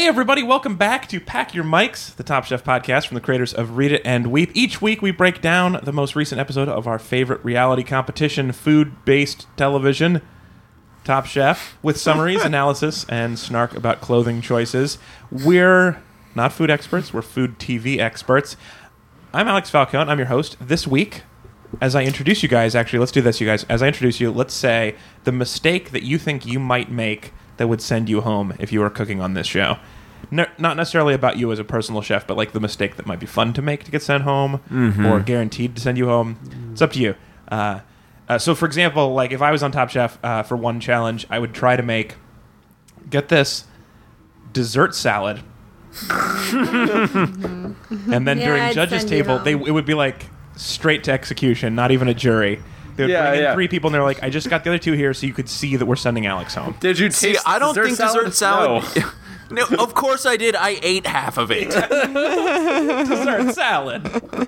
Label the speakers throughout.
Speaker 1: Hey everybody, welcome back to Pack Your Mics, the Top Chef podcast from the creators of Read It and Weep. Each week we break down the most recent episode of our favorite reality competition, food-based television, Top Chef, with summaries, analysis, and snark about clothing choices. We're not food experts, we're food TV experts. I'm Alex Falcone, I'm your host. This week, as I introduce you guys, actually, let's do this, you guys. As I introduce you, let's say the mistake that you think you might make that would send you home if you were cooking on this show. Not necessarily about you as a personal chef, but like the mistake that might be fun to make to get sent home or guaranteed to send you home. It's up to you. So, for example, like if I was on Top Chef for one challenge, I would try to make, get this, dessert salad. And then during judges' table, it would be like straight to execution, not even a jury. They would bring in three people, and they're like, I just got the other two here so you could see that we're sending Alex home.
Speaker 2: Did you taste
Speaker 3: I don't think dessert salad...
Speaker 2: No.
Speaker 3: No, of course I did. I ate half of it.
Speaker 1: Dessert salad.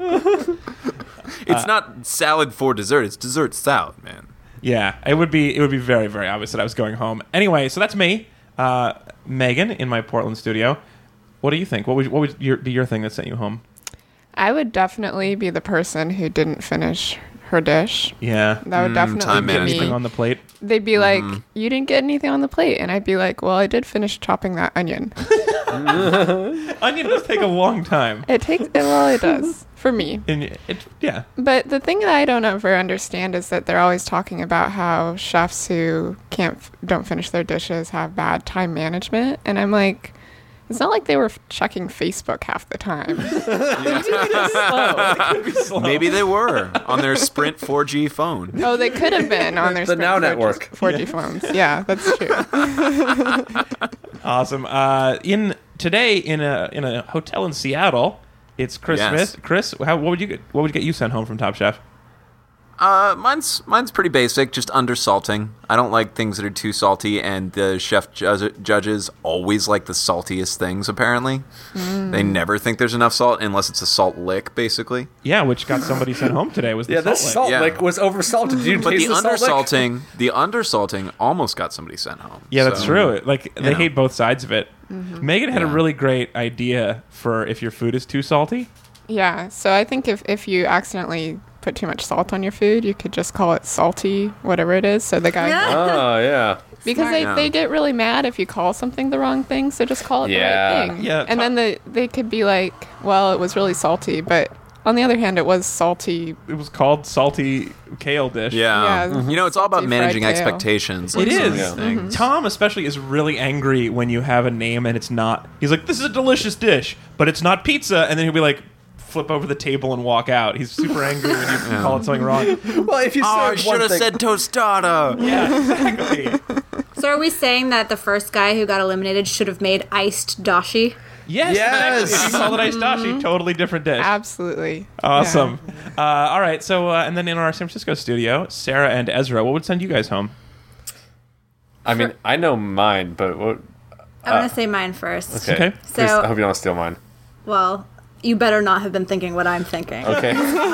Speaker 3: It's not salad for dessert. It's dessert salad, man.
Speaker 1: Yeah, it would be very, very obvious that I was going home. Anyway, so that's me, Megan, in my Portland studio. What do you think? What would be your thing that sent you home?
Speaker 4: I would definitely be the person who didn't finish her dish.
Speaker 1: Yeah.
Speaker 4: That would definitely be
Speaker 1: anything
Speaker 4: me.
Speaker 1: on the plate.
Speaker 4: They'd be like, you didn't get anything on the plate. And I'd be like, well, I did finish chopping that onion.
Speaker 1: Onion does take a long time.
Speaker 4: It does. For me.
Speaker 1: Yeah.
Speaker 4: But the thing that I don't ever understand is that they're always talking about how chefs who don't finish their dishes have bad time management. And I'm like, it's not like they were checking Facebook half the time.
Speaker 1: Slow.
Speaker 3: Maybe they were on their Sprint 4G phone.
Speaker 4: Oh, they could have been on their
Speaker 2: the Now Network
Speaker 4: 4G phones. Yeah, that's true.
Speaker 1: Awesome. Today in a hotel in Seattle, it's Chris Smith. Chris, what would get you sent home from Top Chef?
Speaker 3: Mine's pretty basic, just undersalting. I don't like things that are too salty, and the chef judges always like the saltiest things, apparently. They never think there's enough salt unless it's a salt lick, basically.
Speaker 1: Yeah, which got somebody sent home today was the
Speaker 2: salt lick was oversalted. Did you
Speaker 3: But
Speaker 2: taste
Speaker 3: the undersalting almost got somebody sent home.
Speaker 1: Yeah, that's true. Like, they
Speaker 3: know.
Speaker 1: hate both sides of it. Megan had a really great idea for if your food is too salty.
Speaker 4: Yeah, so I think if you accidentally put too much salt on your food, you could just call it salty, whatever it is. So the guy...
Speaker 2: Oh, yeah.
Speaker 4: Because they get really mad if you call something the wrong thing, so just call it the right thing.
Speaker 1: Yeah,
Speaker 4: and then they could be like, well, it was really salty, but on the other hand, it was salty.
Speaker 1: It was called salty kale dish.
Speaker 3: Yeah. You know, it's all about
Speaker 4: Salty
Speaker 3: managing
Speaker 4: fried kale.
Speaker 3: expectations.
Speaker 1: It
Speaker 3: like some of
Speaker 1: is.
Speaker 3: these things.
Speaker 1: Tom especially is really angry when you have a name and it's not. He's like, this is a delicious dish, but it's not pizza. And then he'll be like, flip over the table and walk out. He's super angry when you call it something wrong.
Speaker 2: Well, if you
Speaker 3: I
Speaker 2: said
Speaker 3: should
Speaker 2: one
Speaker 3: have
Speaker 2: thing...
Speaker 3: said tostada.
Speaker 1: Yeah, exactly.
Speaker 5: So are we saying that the first guy who got eliminated should have made iced dashi?
Speaker 1: Yes.
Speaker 2: Yes.
Speaker 1: If you call it iced dashi, totally different dish.
Speaker 4: Absolutely.
Speaker 1: Awesome. All right. So, and then in our San Francisco studio, Sarah and Ezra, what would send you guys home?
Speaker 2: I mean, I know mine, but what...
Speaker 5: I'm going to say mine first.
Speaker 2: Okay.
Speaker 1: Okay.
Speaker 2: Please,
Speaker 5: So-
Speaker 2: I hope you don't steal mine.
Speaker 5: Well, you better not have been thinking what I'm thinking.
Speaker 2: Okay.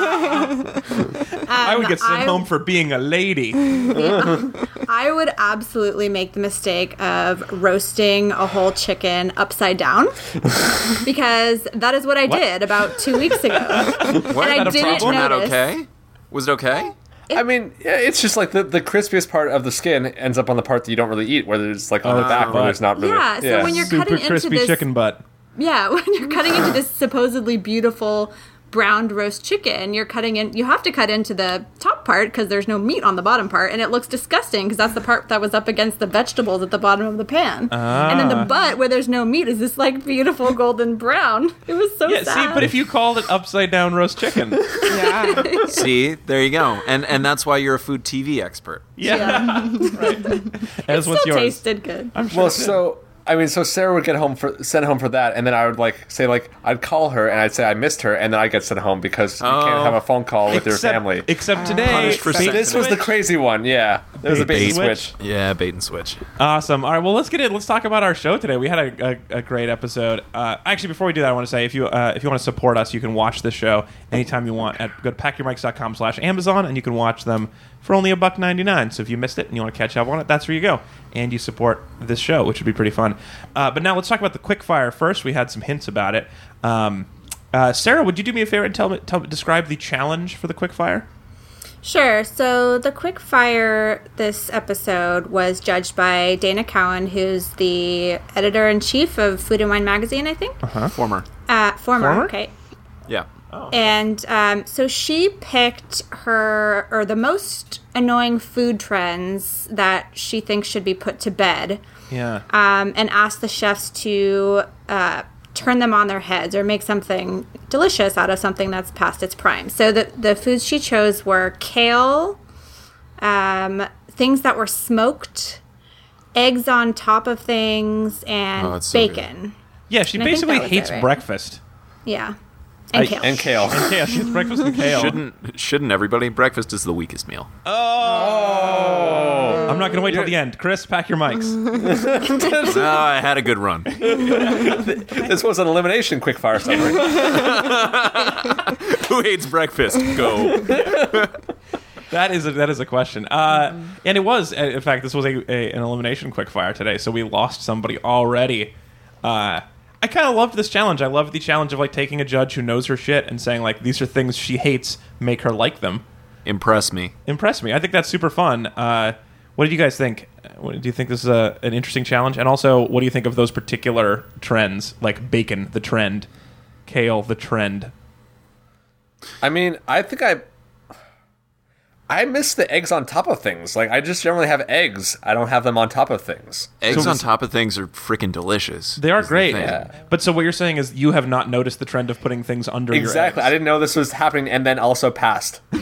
Speaker 1: I would get sent home for being a lady.
Speaker 5: I would absolutely make the mistake of roasting a whole chicken upside down because that is what I did about 2 weeks ago.
Speaker 3: What?
Speaker 5: And I didn't
Speaker 3: Was that
Speaker 5: notice.
Speaker 3: okay? Was it okay?
Speaker 2: I mean, yeah, it's just like the crispiest part of the skin ends up on the part that you don't really eat, where there's like on the back where there's not really...
Speaker 5: Yeah, so when you're
Speaker 1: Super
Speaker 5: cutting into
Speaker 1: crispy
Speaker 5: this,
Speaker 1: chicken butt.
Speaker 5: yeah, when you're cutting into this supposedly beautiful browned roast chicken, you have to cut into the top part because there's no meat on the bottom part, and it looks disgusting because that's the part that was up against the vegetables at the bottom of the pan. And then the butt, where there's no meat, is this like beautiful golden brown. It was so sad.
Speaker 1: See, but if you called it upside down roast chicken.
Speaker 4: Yeah.
Speaker 3: See, there you go. And that's why you're a food TV expert.
Speaker 1: Yeah. Right. As what's
Speaker 5: Still
Speaker 1: yours?
Speaker 5: tasted good.
Speaker 1: I'm sure.
Speaker 2: Well,
Speaker 1: it did.
Speaker 2: so Sarah would get sent home for that, and then I would I'd call her and I'd say I missed her, and then I'd get sent home because you can't have a phone call with your family.
Speaker 1: Except today,
Speaker 3: Punished for
Speaker 1: Fate
Speaker 2: This was the
Speaker 1: switched.
Speaker 2: crazy one, yeah. There's a bait and
Speaker 1: Switch.
Speaker 2: switch.
Speaker 3: Yeah, bait and switch.
Speaker 1: Awesome. All right, well, let's get in. Let's talk about our show today. We had a great episode. Actually, before we do that, I want to say if you want to support us, you can watch this show anytime you want. Go to packyourmics.com/Amazon, and you can watch them for only $1.99. So if you missed it and you want to catch up on it, that's where you go. And you support this show, which would be pretty fun. But now let's talk about the quickfire first. We had some hints about it. Sarah, would you do me a favor and describe the challenge for the quickfire?
Speaker 5: Sure. So the quick fire this episode was judged by Dana Cowan, who's the editor-in-chief of Food and Wine magazine, I think.
Speaker 3: Former.
Speaker 5: Former, okay.
Speaker 3: Yeah.
Speaker 5: And so she picked the most annoying food trends that she thinks should be put to bed.
Speaker 1: Yeah.
Speaker 5: And asked the chefs to turn them on their heads or make something delicious out of something that's past its prime. So the foods she chose were kale, things that were smoked, eggs on top of things, and
Speaker 3: so good.
Speaker 5: bacon.
Speaker 1: Yeah, she
Speaker 5: And I think
Speaker 1: basically
Speaker 5: that was
Speaker 1: hates
Speaker 5: it, right?
Speaker 1: breakfast.
Speaker 5: Yeah. And kale.
Speaker 2: And kale.
Speaker 1: Yeah, she hates breakfast and kale.
Speaker 3: Shouldn't everybody? Breakfast is the weakest meal.
Speaker 1: I'm not going to wait till the end. Chris, pack your mics.
Speaker 3: No, I had a good run.
Speaker 2: This was an elimination quickfire summary.
Speaker 3: Who hates breakfast? Go.
Speaker 1: That is a question. And it was, in fact, this was an elimination quickfire today, so we lost somebody already. I kind of loved this challenge. I loved the challenge of like taking a judge who knows her shit and saying like these are things she hates, make her like them.
Speaker 3: Impress me.
Speaker 1: Impress me. I think that's super fun. What did you guys think? Do you think this is an interesting challenge? And also, what do you think of those particular trends, like bacon, the trend, kale, the trend?
Speaker 2: I mean, I think I miss the eggs on top of things. Like, I just generally have eggs. I don't have them on top of things.
Speaker 3: Eggs on top of things are freaking delicious.
Speaker 1: They are
Speaker 3: is the
Speaker 1: great.
Speaker 3: thing.
Speaker 2: Yeah.
Speaker 1: But so what you're saying is you have not noticed the trend of putting things under
Speaker 2: Exactly.
Speaker 1: your
Speaker 2: I
Speaker 1: eggs.
Speaker 2: didn't know this was happening and then also passed.
Speaker 1: By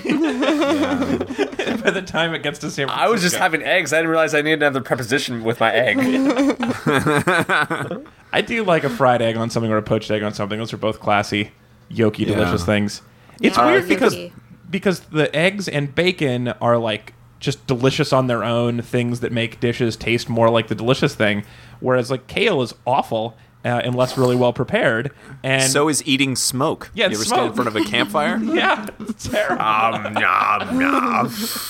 Speaker 1: the time it gets to San Francisco.
Speaker 2: I was just having eggs. I didn't realize I needed another preposition with my egg.
Speaker 1: I do like a fried egg on something or a poached egg on something. Those are both classy, yolky, delicious things. It's weird because the eggs and bacon are like just delicious on their own, things that make dishes taste more like the delicious thing, whereas like kale is awful unless really well prepared. And
Speaker 3: So is eating smoke.
Speaker 1: Yeah,
Speaker 3: you ever
Speaker 1: smoke.
Speaker 3: stand in front of a campfire?
Speaker 1: yeah, it's terrible.
Speaker 2: Nom, nom.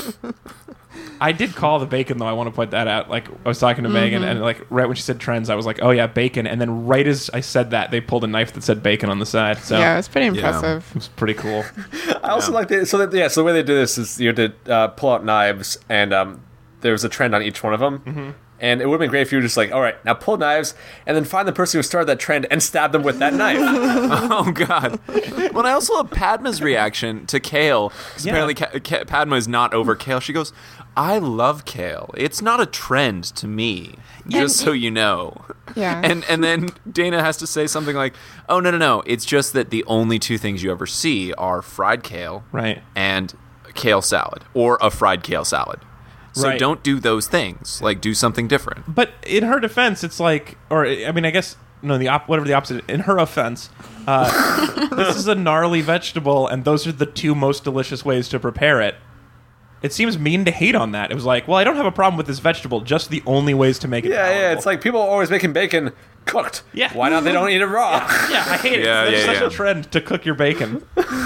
Speaker 1: I did call the bacon though. I want to point that out. Like I was talking to Megan, and like right when she said trends, I was like, "Oh yeah, bacon." And then right as I said that, they pulled a knife that said bacon on the side. So
Speaker 4: Yeah, it was pretty
Speaker 3: Yeah.
Speaker 4: impressive.
Speaker 1: it was pretty cool.
Speaker 2: I also like so the way they do this is you had to pull out knives, and there was a trend on each one of them. And it would have been great if you were just like, all right, now pull knives, and then find the person who started that trend and stab them with that knife.
Speaker 3: Oh, God. Well, I also love Padma's reaction to kale. Because
Speaker 1: Yeah.
Speaker 3: apparently Padma is not over kale. She goes, I love kale. It's not a trend to me, just so you know.
Speaker 4: Yeah.
Speaker 3: And then Dana has to say something like, oh, no. It's just that the only two things you ever see are fried kale
Speaker 1: Right.
Speaker 3: and kale salad, or a fried kale salad. So
Speaker 1: Right.
Speaker 3: don't do those things. Like, do something different.
Speaker 1: But in her defense, it's like, or I mean, I guess no, whatever the opposite. In her offense, this is a gnarly vegetable, and those are the two most delicious ways to prepare it. It seems mean to hate on that. It was like, well, I don't have a problem with this vegetable, just the only ways to make it.
Speaker 2: Yeah,
Speaker 1: palatable.
Speaker 2: it's like people are always making bacon cooked.
Speaker 1: Yeah.
Speaker 2: Why not they don't eat it raw?
Speaker 1: yeah, I hate it.
Speaker 3: Yeah,
Speaker 1: It's
Speaker 3: yeah,
Speaker 1: such
Speaker 3: yeah.
Speaker 1: a trend to cook your bacon.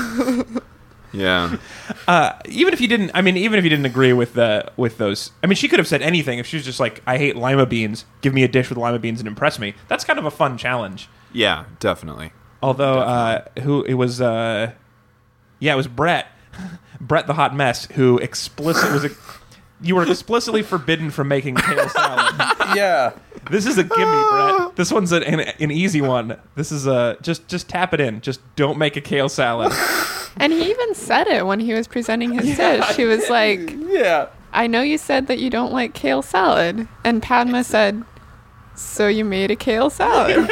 Speaker 3: Yeah.
Speaker 1: Even if you didn't agree with those, I mean, she could have said anything. If she was just like, I hate lima beans, give me a dish with lima beans and impress me. That's kind of a fun challenge.
Speaker 3: Yeah, definitely.
Speaker 1: Although, it was Brett, Brett the Hot Mess, who you were explicitly forbidden from making kale salad.
Speaker 2: Yeah.
Speaker 1: This is a gimme, Brett. This one's an easy one. This is just tap it in. Just don't make a kale salad.
Speaker 4: And he even said it when he was presenting his dish. He was like,
Speaker 2: Yeah.
Speaker 4: I know you said that you don't like kale salad. And Padma said, so you made a kale salad.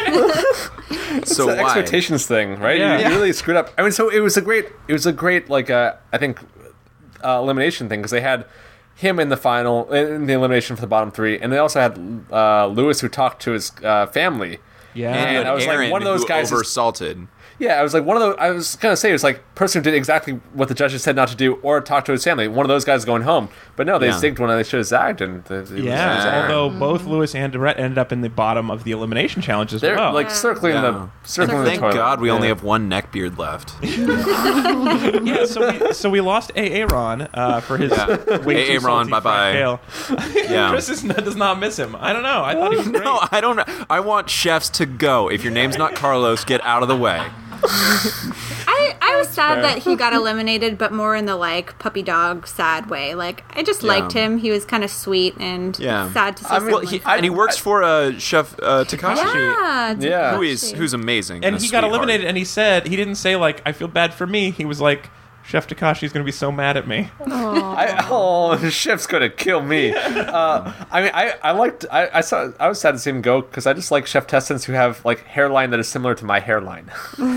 Speaker 3: So
Speaker 2: It's an
Speaker 3: why?
Speaker 2: expectations thing, right?
Speaker 1: Yeah.
Speaker 2: You really screwed up. I mean, so it was a great like I think elimination thing because they had him in the final in the elimination for the bottom three, and they also had Lewis who talked to his family.
Speaker 1: Yeah.
Speaker 2: And I was like,
Speaker 3: Aaron,
Speaker 2: one of those
Speaker 3: who
Speaker 2: guys is-
Speaker 3: over-salted.
Speaker 2: Yeah, I was like one of those. I was gonna say it was like person who did exactly what the judges said not to do, or talk to his family. One of those guys going home, but no, they
Speaker 3: Yeah.
Speaker 2: zigged when they should have zagged, and
Speaker 1: Although both Lewis and Durrett ended up in the bottom of the elimination challenge as
Speaker 2: they're
Speaker 1: well.
Speaker 2: like circling
Speaker 3: Yeah.
Speaker 2: the
Speaker 3: Thank
Speaker 2: toilet.
Speaker 3: God we only
Speaker 2: Yeah.
Speaker 3: have one neckbeard left.
Speaker 1: Yeah, so we lost Aaron for his way too
Speaker 3: Aaron,
Speaker 1: salty
Speaker 3: bye-bye.
Speaker 1: Kale.
Speaker 3: Yeah.
Speaker 1: Chris does not miss him. I don't know. I thought he was great.
Speaker 3: No, I don't know. I want chefs to go. If your name's not Carlos, get out of the way.
Speaker 5: I was sad that he got eliminated, but more in the like puppy dog sad way. Like I just liked him. He was kind of sweet and
Speaker 3: Yeah.
Speaker 5: sad to see.
Speaker 3: Well,
Speaker 5: someone
Speaker 3: and he works for Chef Takashi,
Speaker 5: yeah,
Speaker 3: who's amazing.
Speaker 1: And
Speaker 3: a
Speaker 1: he got
Speaker 3: sweetheart.
Speaker 1: eliminated, and he didn't say like I feel bad for me. He was like, Chef Takashi's going to be so mad at me.
Speaker 2: The chef's gonna kill me. I was sad to see him go because I just like chef testants who have like hairline that is similar to my hairline.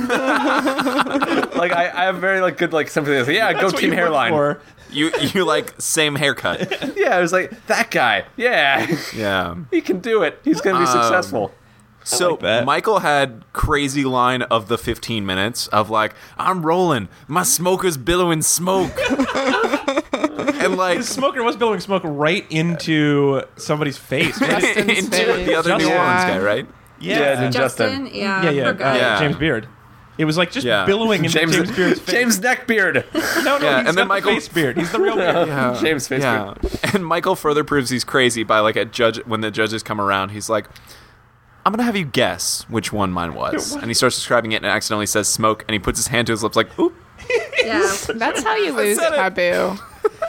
Speaker 2: Like I have very like good like sympathy. Like, yeah,
Speaker 1: That's
Speaker 2: go
Speaker 1: what
Speaker 2: team
Speaker 1: you look
Speaker 2: hairline.
Speaker 1: for.
Speaker 3: You like same haircut.
Speaker 2: Yeah, I was like that guy. Yeah,
Speaker 3: Yeah.
Speaker 2: he can do it. He's gonna be successful.
Speaker 3: So
Speaker 1: like that.
Speaker 3: Michael had crazy line of the 15 minutes of like, I'm rolling, my smoker's billowing smoke. And like
Speaker 1: The smoker was billowing smoke right into somebody's face. Right?
Speaker 4: Justin's
Speaker 3: into
Speaker 4: face.
Speaker 3: the other New
Speaker 1: Justin.
Speaker 3: Orleans guy, right?
Speaker 2: Yeah,
Speaker 5: Justin.
Speaker 2: Justin.
Speaker 1: Yeah,
Speaker 5: poor guy.
Speaker 3: Yeah.
Speaker 1: James Beard. It was like just
Speaker 3: Yeah.
Speaker 1: billowing into James Beard's face.
Speaker 2: James Neckbeard.
Speaker 1: No,
Speaker 3: Yeah,
Speaker 1: he's
Speaker 3: and then
Speaker 1: got
Speaker 3: Michael-
Speaker 1: the face beard. He's the real beard.
Speaker 3: Yeah.
Speaker 2: James face
Speaker 3: Yeah. And Michael further proves he's crazy by like when the judges come around, he's like, I'm gonna have you guess which one mine was. And he starts describing it and accidentally says smoke, and he puts his hand to his lips like, oop.
Speaker 5: Yeah.
Speaker 4: That's how you lose
Speaker 3: said it.
Speaker 4: Taboo.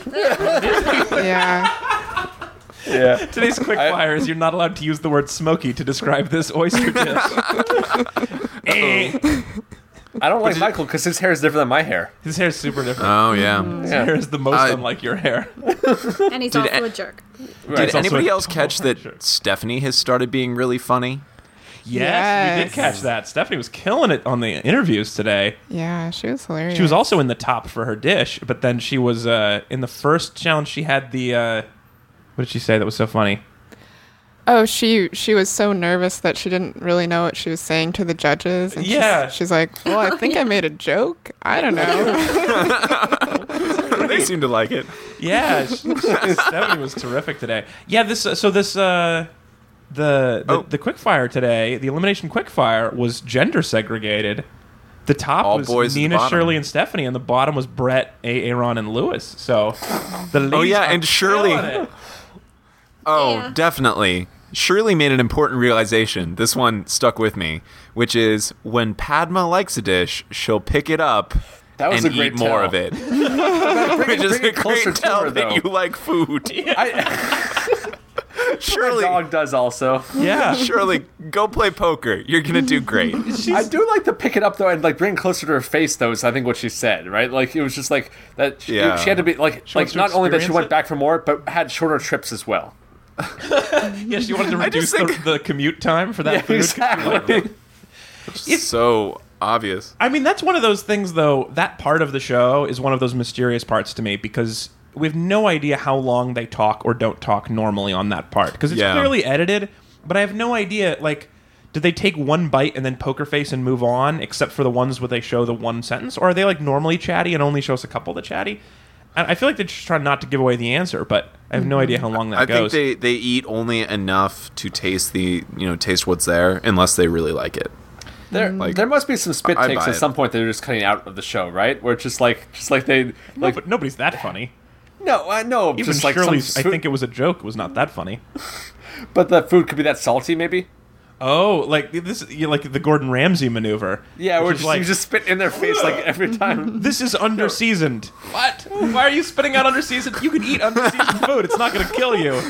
Speaker 4: Yeah.
Speaker 2: Yeah.
Speaker 1: Today's quick fire is you're not allowed to use the word smoky to describe this oyster dish.
Speaker 2: I don't like Michael because his hair is different than my hair.
Speaker 1: His hair is super different.
Speaker 3: Oh yeah.
Speaker 1: His hair is the most
Speaker 3: I-
Speaker 1: unlike your hair.
Speaker 5: And he's
Speaker 3: Did
Speaker 5: also
Speaker 3: a-
Speaker 5: a jerk.
Speaker 3: Did
Speaker 1: It's also
Speaker 3: anybody
Speaker 1: a
Speaker 3: else catch that
Speaker 1: shirt.
Speaker 3: Stephanie has started being really funny?
Speaker 1: Yes, we
Speaker 4: Yes.
Speaker 1: did catch that. Stephanie was killing it on the interviews today.
Speaker 4: Yeah, she was hilarious.
Speaker 1: She was also in the top for her dish, but then she was in the first challenge. She had the what did she say that was so funny?
Speaker 4: Oh, she was so nervous that she didn't really know what she was saying to the judges. And
Speaker 1: Yeah.
Speaker 4: she's like, well, I think I made a joke. I don't know.
Speaker 3: They seem to like it.
Speaker 1: Yeah, Stephanie was terrific today. Yeah, the quickfire today, the elimination quickfire was gender segregated. The top
Speaker 3: All
Speaker 1: was
Speaker 3: boys at the
Speaker 1: Nina,
Speaker 3: bottom.
Speaker 1: Shirley, and Stephanie, and the bottom was Brett, Aaron, and Lewis. So the ladies
Speaker 3: Oh, yeah,
Speaker 1: are
Speaker 3: and Shirley-
Speaker 1: killing it.
Speaker 3: Oh,
Speaker 5: Yeah.
Speaker 3: definitely. Shirley made an important realization. This one stuck with me, which is when Padma likes a dish, she'll pick it up
Speaker 2: That was
Speaker 3: and
Speaker 2: a great
Speaker 3: eat more
Speaker 2: tell.
Speaker 3: of it.
Speaker 2: Bring
Speaker 3: Which is
Speaker 2: it
Speaker 3: a
Speaker 2: closer
Speaker 3: great
Speaker 2: to
Speaker 3: tell
Speaker 2: her,
Speaker 3: that
Speaker 2: though.
Speaker 3: you like food.
Speaker 2: My
Speaker 3: Shirley,
Speaker 2: dog does also.
Speaker 1: Yeah,
Speaker 3: Shirley, go play poker. You're gonna do great.
Speaker 2: I do like to pick it up though and like bring it closer to her face though. Is I think what she said, right? Like it was just like that. She had to be like
Speaker 1: wants to
Speaker 2: not only that she
Speaker 1: experience
Speaker 2: went
Speaker 1: it?
Speaker 2: back for more, but had shorter trips as well.
Speaker 1: yeah. She wanted to
Speaker 3: I just
Speaker 1: reduce
Speaker 3: think-
Speaker 1: the commute time for that
Speaker 2: Yeah,
Speaker 1: food.
Speaker 2: exactly.
Speaker 3: So obvious.
Speaker 1: I mean, that's one of those things, though. That part of the show is one of those mysterious parts to me because we have no idea how long they talk or don't talk normally on that part because it's
Speaker 3: Yeah.
Speaker 1: clearly edited. But I have no idea. Like, did they take one bite and then poker face and move on? Except for the ones where they show the one sentence, or are they like normally chatty and only show us a couple of the chatty? I feel like they're just trying not to give away the answer, but I have no idea how long that
Speaker 3: I
Speaker 1: goes.
Speaker 3: think they eat only enough to taste taste what's there unless they really like it.
Speaker 2: There must be some spit
Speaker 3: I
Speaker 2: takes
Speaker 3: buy
Speaker 2: at
Speaker 3: it.
Speaker 2: some point that they're just cutting out of the show, right? Where it's just like they
Speaker 1: No,
Speaker 2: like
Speaker 1: but nobody's that funny.
Speaker 2: no, I know,
Speaker 1: Even
Speaker 2: just like
Speaker 1: Shirley's,
Speaker 2: some
Speaker 1: I
Speaker 2: food,
Speaker 1: think it was a joke. Was not that funny.
Speaker 2: but the food could be that salty, maybe.
Speaker 1: Oh, like this, like the Gordon Ramsay maneuver.
Speaker 2: Yeah,
Speaker 1: which
Speaker 2: where
Speaker 1: is
Speaker 2: you just spit in their face like every time.
Speaker 1: This is under-seasoned. What? Why are you spitting out under-seasoned? You can eat under-seasoned food. It's not going to kill you.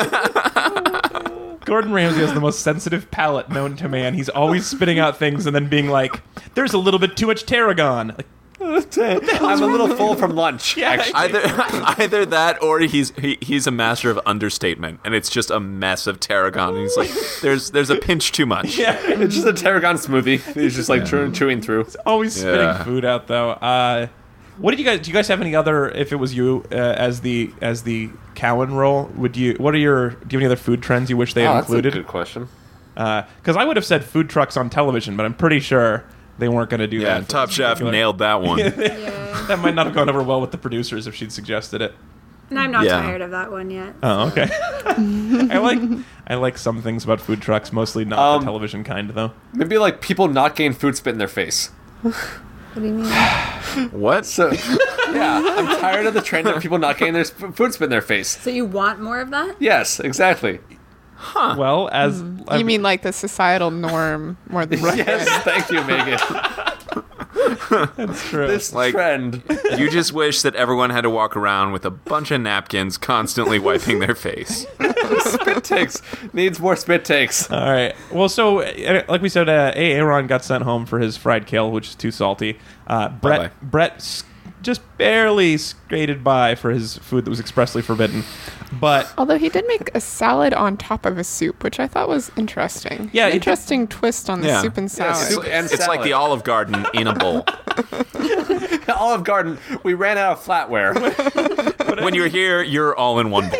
Speaker 1: Gordon Ramsay has the most sensitive palate known to man. He's always spitting out things and then being like, there's a little bit too much tarragon. Like,
Speaker 2: I'm a little full from lunch.
Speaker 1: Yeah,
Speaker 2: actually.
Speaker 3: Either that or he's a master of understatement and it's just a mess of tarragon and he's like there's a pinch too much.
Speaker 1: yeah.
Speaker 2: It's just a tarragon smoothie. He's just like chewing through.
Speaker 1: Always spitting
Speaker 3: Yeah.
Speaker 1: food out, though. What did you guys? Do you guys have any other? If it was you as the Cowan role, do you have any other food trends you wish they had
Speaker 2: That's a
Speaker 1: included?
Speaker 2: good question.
Speaker 1: Because I would have said food trucks on television, but I'm pretty sure they weren't going to do
Speaker 3: Yeah,
Speaker 1: that. for
Speaker 3: Top
Speaker 1: this
Speaker 3: Chef
Speaker 1: particular-
Speaker 3: nailed that one.
Speaker 5: Yeah.
Speaker 1: That might not have gone over well with the producers if she'd suggested it.
Speaker 5: And I'm not
Speaker 3: Yeah.
Speaker 5: tired of that one yet.
Speaker 1: Oh, okay. I like some things about food trucks, mostly not the television kind, though.
Speaker 2: Maybe like people not getting food spit in their face.
Speaker 5: What do you mean?
Speaker 3: What?
Speaker 2: So, yeah, I'm tired of the trend of people not getting their food spit in their face.
Speaker 5: So you want more of that?
Speaker 2: Yes, exactly.
Speaker 1: Well, as
Speaker 4: You mean like the societal norm more than
Speaker 2: Yes, thank you, Megan.
Speaker 1: that's true.
Speaker 2: This
Speaker 3: Like-
Speaker 2: trend.
Speaker 3: You just wish that everyone had to walk around with a bunch of napkins constantly wiping their face.
Speaker 2: Spit takes. Needs more spit takes.
Speaker 1: All right. Well, so like we said, Aaron got sent home for his fried kale, which is too salty.
Speaker 3: Bye-bye.
Speaker 1: Brett just barely skated by for his food that was expressly forbidden. But
Speaker 4: Although he did make a salad on top of a soup, which I thought was interesting.
Speaker 1: Yeah, it-
Speaker 4: interesting twist on the
Speaker 3: Yeah.
Speaker 4: soup and salad.
Speaker 2: soup and
Speaker 3: It's like
Speaker 2: salad.
Speaker 3: the Olive Garden in a bowl.
Speaker 2: Olive Garden, we ran out of flatware.
Speaker 3: When you're here, you're all in one bowl.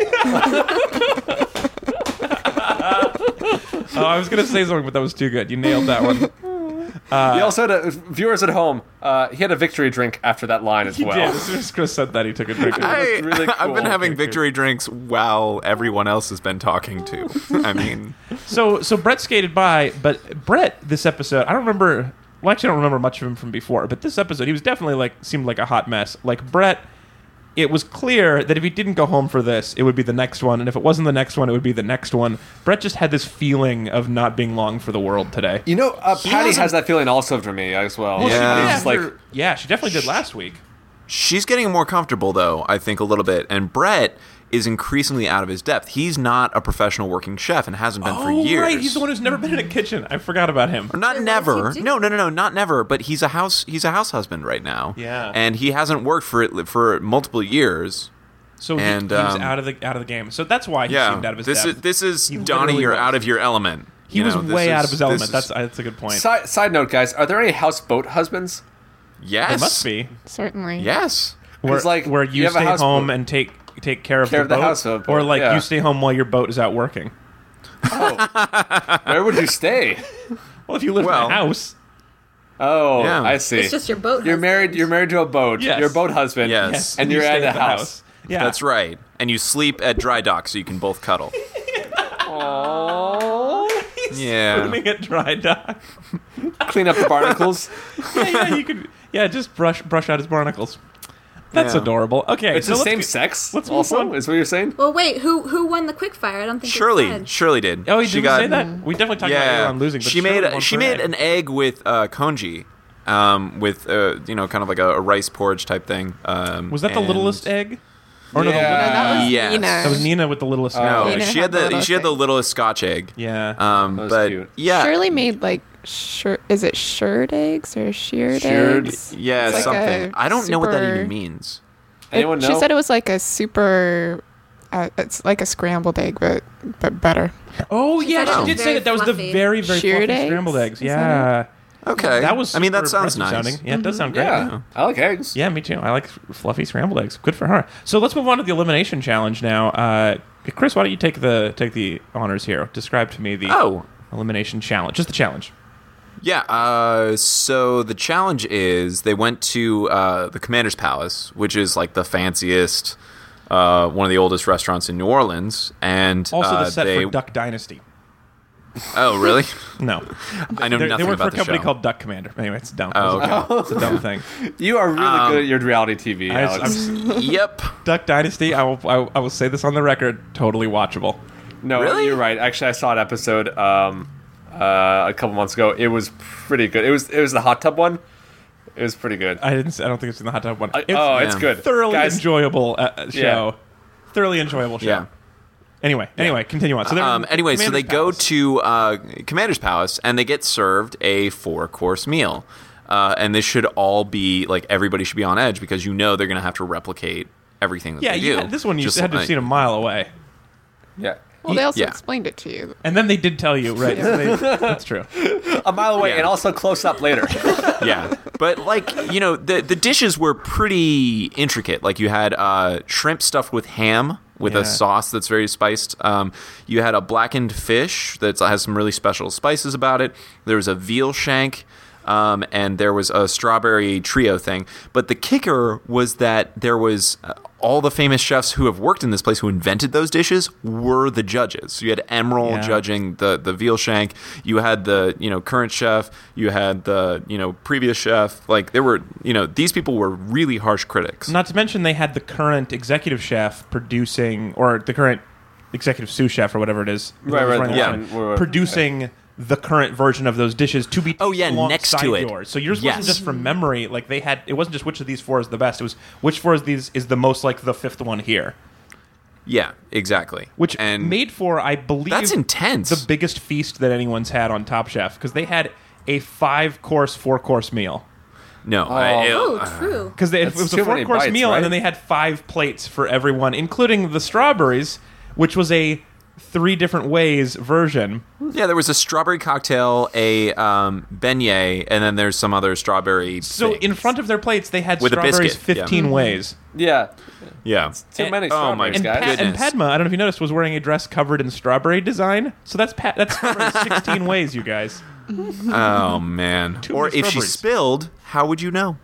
Speaker 1: I was gonna say something, but that was too good. You nailed that one.
Speaker 2: He also had viewers at home. He had a victory drink after that line as
Speaker 1: He
Speaker 2: well.
Speaker 1: did. As soon as Chris said that, he took a drink.
Speaker 2: was really
Speaker 3: I've been
Speaker 2: cool.
Speaker 3: having victory drinks while everyone else has been talking too. I mean,
Speaker 1: So Brett skated by, but Brett this episode, I don't remember. Well, actually, I don't remember much of him from before. But this episode, he was definitely seemed like a hot mess. Like Brett, it was clear that if he didn't go home for this, it would be the next one, and if it wasn't the next one, it would be the next one. Brett just had this feeling of not being long for the world today.
Speaker 2: You know, Patty
Speaker 3: hasn't-
Speaker 2: has that feeling also for me as well.
Speaker 1: Well, she
Speaker 3: Yeah.
Speaker 1: did
Speaker 2: Patty's just like,
Speaker 1: after- yeah, she definitely did last week.
Speaker 3: she's getting more comfortable though, I think a little bit. And Brett is increasingly out of his depth. He's not a professional working chef and hasn't been for years.
Speaker 1: Right, he's the one who's never been in a kitchen. I forgot about him.
Speaker 3: Not
Speaker 5: Wait,
Speaker 3: never.
Speaker 5: what does he
Speaker 3: No, not never. But he's a house husband right now.
Speaker 1: Yeah.
Speaker 3: and he hasn't worked for multiple years.
Speaker 1: So
Speaker 3: And,
Speaker 1: he was
Speaker 3: um,
Speaker 1: out of the game. So that's why he
Speaker 3: Yeah,
Speaker 1: seemed out of his
Speaker 3: this
Speaker 1: depth.
Speaker 3: is this is
Speaker 1: He
Speaker 3: Donnie.
Speaker 1: literally
Speaker 3: You're
Speaker 1: was.
Speaker 3: out of your element.
Speaker 1: He was way out of his element. That's a good point.
Speaker 2: side note, guys, are there any houseboat husbands?
Speaker 3: Yes,
Speaker 1: There must be.
Speaker 4: Certainly.
Speaker 3: Yes.
Speaker 1: Where,
Speaker 2: like,
Speaker 1: where
Speaker 2: you
Speaker 1: you
Speaker 2: have a
Speaker 1: stay
Speaker 2: houseboat.
Speaker 1: home and take care of
Speaker 2: Care
Speaker 1: the
Speaker 2: of the
Speaker 1: boat,
Speaker 2: houseboat,
Speaker 1: or like
Speaker 2: yeah.
Speaker 1: you stay home while your boat is out working.
Speaker 2: Where would you stay?
Speaker 1: Well, if you live
Speaker 3: Well-
Speaker 1: in a house,
Speaker 2: Oh,
Speaker 3: Yeah.
Speaker 2: I see.
Speaker 5: It's just your boat.
Speaker 2: You're
Speaker 5: husband.
Speaker 2: married. You're married to a boat.
Speaker 1: Yes.
Speaker 2: You're a boat husband.
Speaker 3: Yes.
Speaker 2: and
Speaker 1: you
Speaker 2: you're
Speaker 1: stay
Speaker 2: at a
Speaker 1: the
Speaker 2: house.
Speaker 1: Yeah,
Speaker 3: That's right. And you sleep at dry dock so you can both cuddle. Yeah.
Speaker 1: Swimming at dry dock.
Speaker 2: Clean up the barnacles.
Speaker 1: Yeah, you could. Yeah, just brush out his barnacles. That's
Speaker 3: Yeah.
Speaker 1: adorable. Okay,
Speaker 2: It's
Speaker 1: so
Speaker 2: the
Speaker 1: let's
Speaker 2: same
Speaker 1: get-
Speaker 2: sex.
Speaker 1: let's move
Speaker 2: also,
Speaker 1: on.
Speaker 2: is what you're saying?
Speaker 5: Well, wait. Who won the quickfire? I don't think
Speaker 3: Shirley.
Speaker 5: It said.
Speaker 3: Shirley did.
Speaker 1: Oh, you
Speaker 3: she
Speaker 1: didn't say that. We definitely talked about
Speaker 3: Yeah,
Speaker 1: Aaron losing. But
Speaker 3: she
Speaker 1: Shirley
Speaker 3: made
Speaker 1: won
Speaker 3: she
Speaker 1: for
Speaker 3: made
Speaker 1: an
Speaker 3: an egg with congee, with kind of like a rice porridge type thing.
Speaker 1: Was that the
Speaker 3: and-
Speaker 1: littlest egg? Or no,
Speaker 2: Yeah.
Speaker 1: the
Speaker 4: No,
Speaker 1: littlest.
Speaker 4: that was
Speaker 3: Yes.
Speaker 4: Nina.
Speaker 1: That was Nina with the littlest.
Speaker 3: No,
Speaker 4: Nina
Speaker 3: she
Speaker 4: had
Speaker 3: had
Speaker 4: the
Speaker 3: the
Speaker 4: littlest
Speaker 3: she had the
Speaker 4: egg.
Speaker 3: littlest Scotch egg.
Speaker 1: Yeah.
Speaker 2: was
Speaker 3: But
Speaker 2: cute.
Speaker 3: yeah,
Speaker 4: Shirley made like is it shirred eggs or sheared
Speaker 2: Sheared-
Speaker 4: eggs?
Speaker 3: yeah,
Speaker 4: It's like
Speaker 3: something.
Speaker 4: a
Speaker 3: I don't know what that
Speaker 4: super-
Speaker 3: even means.
Speaker 2: Anyone know?
Speaker 4: She said it was like a super. It's like a scrambled egg, but better.
Speaker 1: Oh yeah,
Speaker 5: said it
Speaker 1: she
Speaker 5: was
Speaker 1: did say
Speaker 5: very
Speaker 1: that. That was
Speaker 5: fluffy.
Speaker 1: the very
Speaker 4: Sheared
Speaker 1: fluffy
Speaker 4: eggs?
Speaker 1: scrambled eggs.
Speaker 4: Is
Speaker 1: Yeah,
Speaker 3: Okay,
Speaker 1: that was.
Speaker 3: I mean, that
Speaker 1: super
Speaker 3: sounds nice.
Speaker 1: impressive sounding. Yeah, it does sound great.
Speaker 2: yeah, I like eggs.
Speaker 1: Yeah, me too. I like fluffy scrambled eggs. Good for her. So let's move on to the elimination challenge now. Chris, why don't you take the honors here? Describe to me the elimination challenge. Just the challenge.
Speaker 3: Yeah, so the challenge is they went to the Commander's Palace, which is like the fanciest, one of the oldest restaurants in New Orleans, and
Speaker 1: Also, the set
Speaker 3: they.
Speaker 1: for Duck Dynasty.
Speaker 3: Oh, really?
Speaker 1: No,
Speaker 3: I know
Speaker 1: they
Speaker 3: nothing
Speaker 1: work for a
Speaker 3: about the
Speaker 1: company
Speaker 3: show.
Speaker 1: called Duck Commander. Anyway, it's dumb.
Speaker 3: Oh, okay.
Speaker 1: It's a dumb thing.
Speaker 2: You are really good at your reality TV, Alex.
Speaker 3: Yep.
Speaker 1: Duck Dynasty. I will say this on the record. Totally watchable.
Speaker 2: No,
Speaker 3: Really?
Speaker 2: you're right. Actually, I saw an episode a couple months ago. It was pretty good. It was the hot tub one. It was pretty good.
Speaker 1: I don't think it's in the hot tub one. It's
Speaker 2: it's
Speaker 3: yeah.
Speaker 2: good.
Speaker 1: thoroughly
Speaker 2: Guys,
Speaker 1: enjoyable show.
Speaker 2: Yeah.
Speaker 1: Thoroughly enjoyable show.
Speaker 3: Yeah.
Speaker 1: Anyway, continue on. So,
Speaker 3: Anyway, so they go
Speaker 1: to.
Speaker 3: to Commander's Palace and they get served a 4-course meal. And this should all be, like, everybody should be on edge because you know they're going to have to replicate everything that
Speaker 1: Yeah,
Speaker 3: they
Speaker 1: you
Speaker 3: do.
Speaker 1: had, this one you
Speaker 3: Just
Speaker 1: had to have
Speaker 3: like-
Speaker 1: seen a mile away.
Speaker 2: Yeah.
Speaker 4: Well, they also
Speaker 3: Yeah.
Speaker 4: explained it to you.
Speaker 1: And then they did tell you, right? So that's true.
Speaker 2: A mile away
Speaker 3: Yeah.
Speaker 2: and also close up later.
Speaker 3: Yeah, but like the dishes were pretty intricate. Like you had shrimp stuffed with ham with
Speaker 1: Yeah.
Speaker 3: a sauce that's very spiced. You had a blackened fish that has some really special spices about it. There was a veal shank. and there was a strawberry trio thing. But the kicker was that there was all the famous chefs who have worked in this place who invented those dishes were the judges. So you had Emerald judging the veal shank. You had the current chef. You had the previous chef. Like there were these people were really harsh critics.
Speaker 1: Not to mention they had the current executive chef producing, or the current executive sous chef or whatever it is, producing the current version of those dishes to be
Speaker 3: next to it.
Speaker 1: yours. So yours wasn't just from memory. Like it wasn't just which of these four is the best. It was which four of these is the most like the fifth one here.
Speaker 3: Yeah, exactly.
Speaker 1: Which made for, I believe,
Speaker 3: that's intense.
Speaker 1: The biggest feast that anyone's had on Top Chef, because they had a 5-course, 4-course meal.
Speaker 3: No,
Speaker 5: true.
Speaker 1: Because it was a 4-course meal,
Speaker 2: right?
Speaker 1: and then they had 5 plates for everyone, including the strawberries, which was a 3 different ways version.
Speaker 3: Yeah, there was a strawberry cocktail, a beignet, and then there's some other strawberry
Speaker 1: So
Speaker 3: things.
Speaker 1: in front of their plates, they had
Speaker 3: With a
Speaker 1: strawberries
Speaker 3: biscuit,
Speaker 1: 15 ways.
Speaker 2: Yeah.
Speaker 3: Yeah.
Speaker 2: Too many
Speaker 3: Oh my
Speaker 2: strawberries,
Speaker 1: And,
Speaker 2: guys.
Speaker 1: and Padma, I don't know if you noticed, was wearing a dress covered in strawberry design. So that's strawberries 16 ways, you guys.
Speaker 3: Oh, man.
Speaker 1: Too
Speaker 3: Or
Speaker 1: many
Speaker 3: if she
Speaker 1: strawberries.
Speaker 3: spilled, how would you know?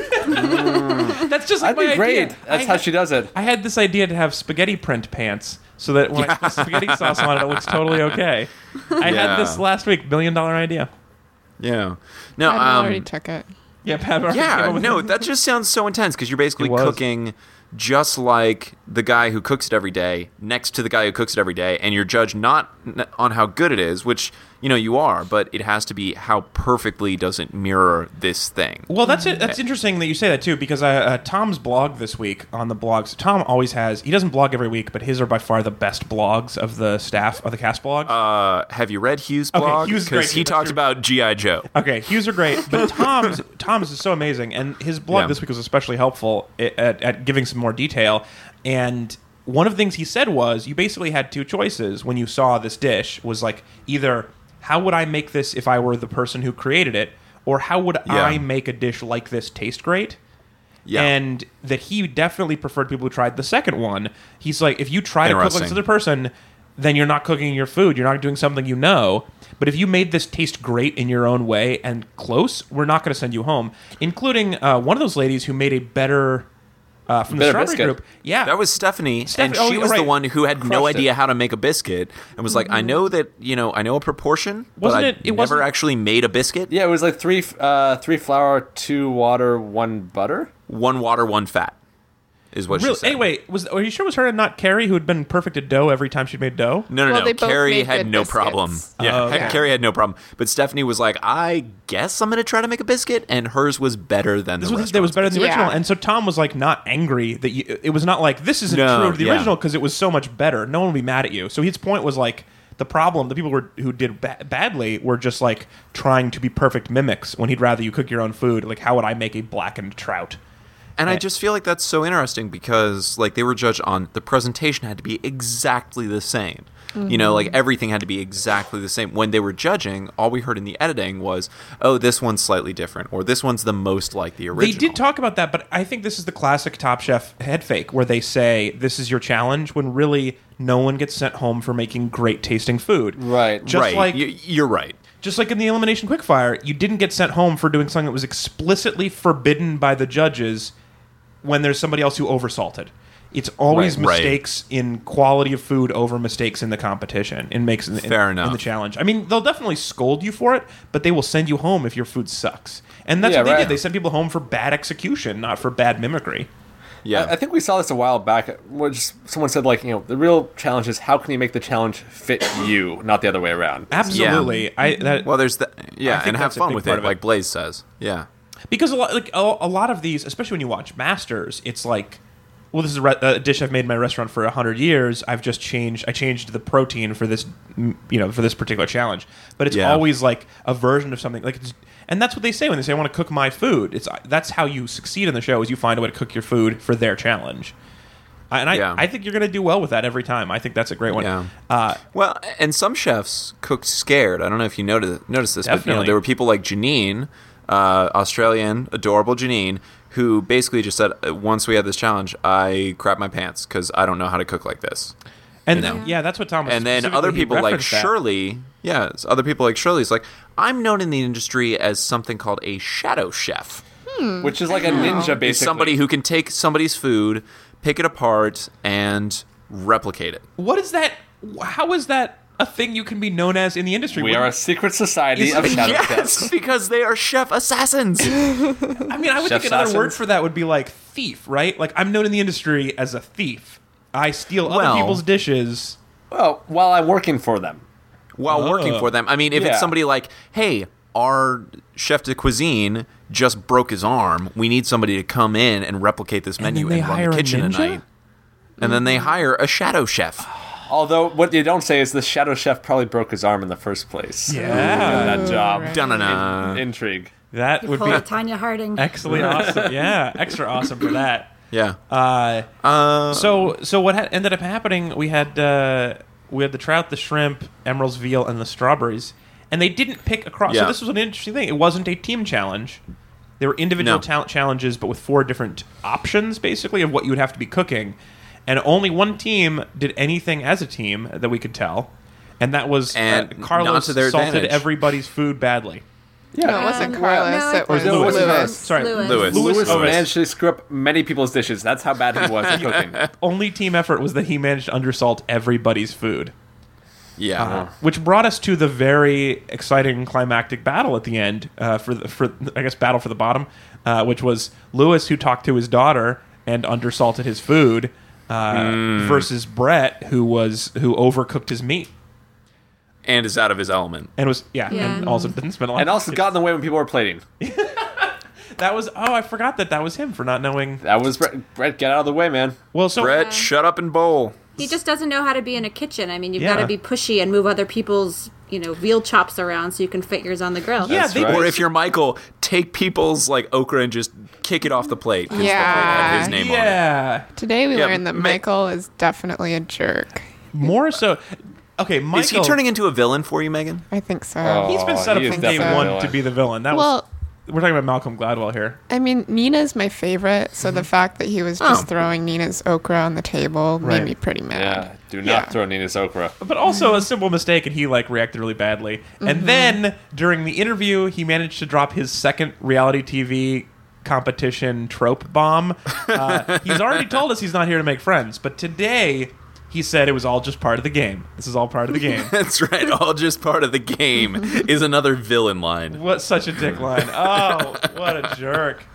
Speaker 1: That's just like
Speaker 2: That'd be
Speaker 1: my
Speaker 2: great.
Speaker 1: idea.
Speaker 2: That's how she does it.
Speaker 1: I had this idea to have spaghetti print pants so that when I put spaghetti sauce on it, it looks totally okay. I had this last week. $1 million idea.
Speaker 3: Yeah. No,
Speaker 4: I already took it.
Speaker 1: Yeah, Padma. came
Speaker 3: yeah,
Speaker 1: up with
Speaker 3: no,
Speaker 1: it.
Speaker 3: that just sounds so intense because you're basically
Speaker 1: It was.
Speaker 3: cooking just like the guy who cooks it every day next to the guy who cooks it every day, and you're judged not on how good it is, which you are, but it has to be how perfectly does it mirror this thing.
Speaker 1: Well, that's it. That's interesting that you say that too, because Tom's blog this week on the blogs. Tom always has. He doesn't blog every week, but his are by far the best blogs of the staff of the cast blog.
Speaker 3: Have you read Hughes' blog?
Speaker 1: Hughes is great,
Speaker 3: Because he
Speaker 1: that's
Speaker 3: talked
Speaker 1: true.
Speaker 3: about G.I. Joe.
Speaker 1: Okay, Hughes are great, but Tom's is so amazing, and his blog this week was especially helpful at giving some more detail. And one of the things he said was, you basically had 2 choices when you saw this dish. Was like either how would I make this if I were the person who created it, or how would I make a dish like this taste great?
Speaker 3: Yeah.
Speaker 1: And that he definitely preferred people who tried the second one. He's like, if you try to cook like this
Speaker 3: Interesting.
Speaker 1: other person, then you're not cooking your food. You're not doing something you know. But if you made this taste great in your own way and close, we're not going to send you home. Including one of those ladies who made a better from the
Speaker 2: Better
Speaker 1: strawberry
Speaker 2: biscuit.
Speaker 1: group. Yeah,
Speaker 3: That was Stephanie, and
Speaker 1: oh,
Speaker 3: she was
Speaker 1: right.
Speaker 3: the one who had no
Speaker 2: Crushed
Speaker 3: idea
Speaker 2: it.
Speaker 3: how to make a biscuit, and was like, I know that, I know a proportion,
Speaker 1: Wasn't
Speaker 3: but
Speaker 1: it-
Speaker 3: I
Speaker 1: it
Speaker 3: never
Speaker 1: wasn't-
Speaker 3: actually made a biscuit.
Speaker 2: Yeah, it was like 3 flour, 2 water, 1 butter.
Speaker 3: 1 water, 1 fat is what
Speaker 1: Really?
Speaker 3: she said.
Speaker 1: Anyway, are you sure it was her and not Carrie who had been perfect at dough every time she'd made dough?
Speaker 3: No.
Speaker 4: Well, they both
Speaker 3: Carrie
Speaker 4: made
Speaker 3: had
Speaker 4: good
Speaker 3: no
Speaker 4: biscuits.
Speaker 3: problem. Yeah,
Speaker 1: Oh, okay.
Speaker 3: Carrie had no problem. But Stephanie was like, I guess I'm going to try to make a biscuit, and hers was better than
Speaker 1: This
Speaker 3: the
Speaker 1: was
Speaker 3: rest.
Speaker 1: that was better than the
Speaker 4: Yeah.
Speaker 1: original, and so Tom was like not angry that it was not like this isn't
Speaker 3: No,
Speaker 1: true to the
Speaker 3: yeah.
Speaker 1: original because it was so much better. No one would be mad at you. So his point was like the problem, the people who did badly were just like trying to be perfect mimics when he'd rather you cook your own food. Like how would I make a blackened trout?
Speaker 3: And I just feel like that's so interesting because, like, they were judged on the presentation had to be exactly the same. Like everything had to be exactly the same. When they were judging, all we heard in the editing was, "Oh, this one's slightly different," or "This one's the most like the original."
Speaker 1: They did talk about that, but I think this is the classic Top Chef head fake where they say this is your challenge when really no one gets sent home for making great tasting food.
Speaker 2: Right.
Speaker 1: Just
Speaker 3: right.
Speaker 1: like
Speaker 3: You're right.
Speaker 1: Just like in the Elimination Quickfire, you didn't get sent home for doing something that was explicitly forbidden by the judges when there's somebody else who oversalted. It's always
Speaker 3: Right.
Speaker 1: mistakes in quality of food over mistakes in the competition.
Speaker 3: Fair enough.
Speaker 1: In the challenge. I mean, they'll definitely scold you for it, but they will send you home if your food sucks. And that's
Speaker 2: Yeah,
Speaker 1: what they
Speaker 2: right.
Speaker 1: did. They sent people home for bad execution, not for bad mimicry.
Speaker 3: Yeah.
Speaker 2: I think we saw this a while back, which someone said, like, the real challenge is how can you make the challenge fit you, not the other way around.
Speaker 1: Absolutely.
Speaker 3: well, there's that. Yeah,
Speaker 1: think
Speaker 3: and have
Speaker 1: that's a
Speaker 3: fun
Speaker 1: big
Speaker 3: with
Speaker 1: part
Speaker 3: it,
Speaker 1: of it.
Speaker 3: like Blaze says. Yeah.
Speaker 1: Because a lot of these, especially when you watch Masters, it's like, well, this is a dish I've made in my restaurant for 100 years. I changed the protein for this, for this particular challenge. But it's
Speaker 3: Yeah.
Speaker 1: always like a version of something. And that's what they say when they say, I want to cook my food. That's how you succeed in the show, is you find a way to cook your food for their challenge. I think you're going to do well with that every time. I think that's a great one.
Speaker 3: Yeah. Well, and some chefs cooked scared. I don't know if you noticed this, but
Speaker 1: Definitely.
Speaker 3: there were people like Janine, Australian, adorable Janine, who basically just said, once we had this challenge, I crap my pants because I don't know how to cook like this.
Speaker 1: And
Speaker 3: you know?
Speaker 1: yeah, that's what Tom was.
Speaker 3: And then
Speaker 1: specifically,
Speaker 3: other
Speaker 1: he
Speaker 3: people like
Speaker 1: referenced that.
Speaker 3: Shirley, other people like Shirley's like, I'm known in the industry as something called a shadow chef.
Speaker 2: Which is like a ninja, basically.
Speaker 3: Is somebody who can take somebody's food, pick it apart, and replicate it.
Speaker 1: What is that? How is that a thing you can be known as in the industry?
Speaker 2: We are a secret society of shadow
Speaker 3: Yes,
Speaker 2: chefs.
Speaker 3: because they are chef assassins.
Speaker 1: I mean, I would
Speaker 2: Chef
Speaker 1: think another word
Speaker 2: assassins.
Speaker 1: for that would be like thief, right? Like I'm known in the industry as a thief. I steal
Speaker 3: Well-
Speaker 1: other people's dishes.
Speaker 2: Well, while I'm working for them.
Speaker 3: While working for them. I mean, if
Speaker 2: Yeah.
Speaker 3: it's somebody like, hey, our chef de cuisine just broke his arm. We need somebody to come in and replicate this menu
Speaker 1: they
Speaker 3: and run
Speaker 1: hire
Speaker 3: the
Speaker 1: a
Speaker 3: kitchen
Speaker 1: ninja?
Speaker 3: tonight. And then they hire a shadow chef.
Speaker 2: Although, what you don't say is the shadow chef probably broke his arm in the first place.
Speaker 1: Yeah.
Speaker 2: That job.
Speaker 4: Right.
Speaker 3: Dun-dun-dun.
Speaker 2: Intrigue.
Speaker 1: That would
Speaker 5: Pull
Speaker 1: be
Speaker 5: a Tanya Harding.
Speaker 1: excellent awesome. Yeah, extra awesome for that.
Speaker 3: Yeah.
Speaker 1: So what ended up happening? We had the trout, the shrimp, emeralds, veal, and the strawberries, and they didn't pick across. So
Speaker 3: Yeah.
Speaker 1: this was an interesting thing. It wasn't a team challenge. There were individual
Speaker 3: No.
Speaker 1: talent challenges, but with 4 different options, basically, of what you would have to be cooking. And only one team did anything as a team that we could tell, and that was
Speaker 3: And
Speaker 1: Carlos
Speaker 3: not to their
Speaker 1: salted
Speaker 3: advantage.
Speaker 1: everybody's food badly.
Speaker 2: Yeah.
Speaker 4: No, it wasn't
Speaker 5: Well,
Speaker 4: Carlos.
Speaker 5: no,
Speaker 4: it was
Speaker 2: no, it wasn't
Speaker 4: Lewis.
Speaker 1: Sorry,
Speaker 3: Lewis.
Speaker 2: Lewis
Speaker 1: Oh,
Speaker 2: managed to screw up many people's dishes. That's how bad he was at cooking.
Speaker 1: Only team effort was that he managed to undersalt everybody's food.
Speaker 3: Yeah.
Speaker 1: Which brought us to the very exciting climactic battle at the end for I guess battle for the bottom, which was Lewis who talked to his daughter and undersalted his food versus Brett who overcooked his meat
Speaker 3: And is out of his element.
Speaker 1: and was
Speaker 5: Yeah.
Speaker 1: and also didn't spend a lot.
Speaker 2: And also got in the way when people were plating.
Speaker 1: that was I forgot that was him for not knowing.
Speaker 2: That was Brett, get out of the way, man.
Speaker 1: Well, so
Speaker 3: Brett, shut up and bowl.
Speaker 5: He just doesn't know how to be in a kitchen. I mean, you've
Speaker 1: Yeah.
Speaker 5: got to be pushy and move other people's, veal chops around so you can fit yours on the grill.
Speaker 1: yeah,
Speaker 2: That's
Speaker 1: they
Speaker 2: right.
Speaker 3: Or if you're Michael, take people's like okra and just kick it off the plate. 'cause the plate had his name on it.
Speaker 1: yeah.
Speaker 4: Today we
Speaker 3: Yeah,
Speaker 4: learned that
Speaker 3: Ma-
Speaker 4: Michael is definitely a jerk.
Speaker 1: More so. Okay, Michael.
Speaker 3: Is he turning into a villain for you, Megan?
Speaker 4: I think so.
Speaker 2: Oh.
Speaker 1: He's been set up
Speaker 2: he is
Speaker 1: from day
Speaker 2: definitely a
Speaker 1: one
Speaker 2: villain.
Speaker 1: to be the villain. That
Speaker 4: Well-
Speaker 1: was. We're talking about Malcolm Gladwell here.
Speaker 4: I mean, Nina's my favorite, so the fact that he was just throwing Nina's okra on the table
Speaker 1: Right.
Speaker 4: made me pretty mad.
Speaker 2: Yeah, do not
Speaker 1: Yeah.
Speaker 2: throw Nina's okra.
Speaker 1: But also a simple mistake, and he reacted really badly. And then during the interview, he managed to drop his second reality TV competition trope bomb. He's already told us he's not here to make friends, but today he said it was all just part of the game. This is all part of the game.
Speaker 3: That's right. All just part of the game is another villain line.
Speaker 1: What such a dick line! Oh, what a jerk!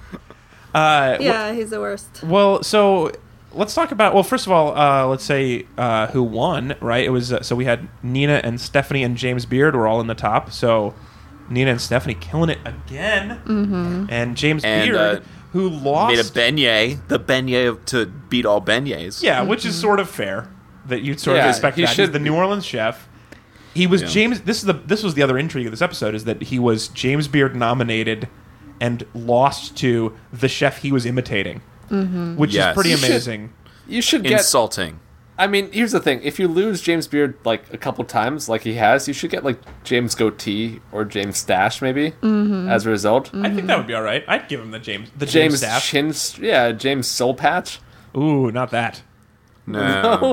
Speaker 5: Yeah, he's the worst.
Speaker 1: Well, so let's talk about. Well, first of all, let's say who won. Right? It was so we had Nina and Stephanie and James Beard were all in the top. So Nina and Stephanie killing it again, and James
Speaker 3: And,
Speaker 1: Beard who lost.
Speaker 3: Made a beignet, the beignet to beat all beignets.
Speaker 1: Yeah, which is sort of fair that you'd sort of
Speaker 2: Yeah,
Speaker 1: expect
Speaker 2: he
Speaker 1: that. He's
Speaker 2: should-
Speaker 1: the New Orleans chef. He was
Speaker 3: Yeah.
Speaker 1: James. This was the other intrigue of this episode is that he was James Beard nominated and lost to the chef he was imitating, which
Speaker 3: Yes.
Speaker 1: is pretty
Speaker 3: You
Speaker 2: should-
Speaker 1: amazing.
Speaker 2: You should get.
Speaker 3: Insulting.
Speaker 2: I mean, here's the thing: if you lose James Beard like a couple times, like he has, you should get like James Goatee or James Stash, maybe. As a result,
Speaker 1: I think that would be all right. I'd give him the James
Speaker 2: James
Speaker 1: staff.
Speaker 2: James Soul Patch.
Speaker 1: Ooh, not that.
Speaker 3: No.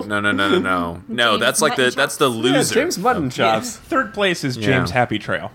Speaker 3: No, that's like
Speaker 5: Mutton
Speaker 3: that's the
Speaker 5: chops.
Speaker 2: Yeah,
Speaker 3: loser.
Speaker 2: James Mutton Chops.
Speaker 1: Third place is James Happy Trail.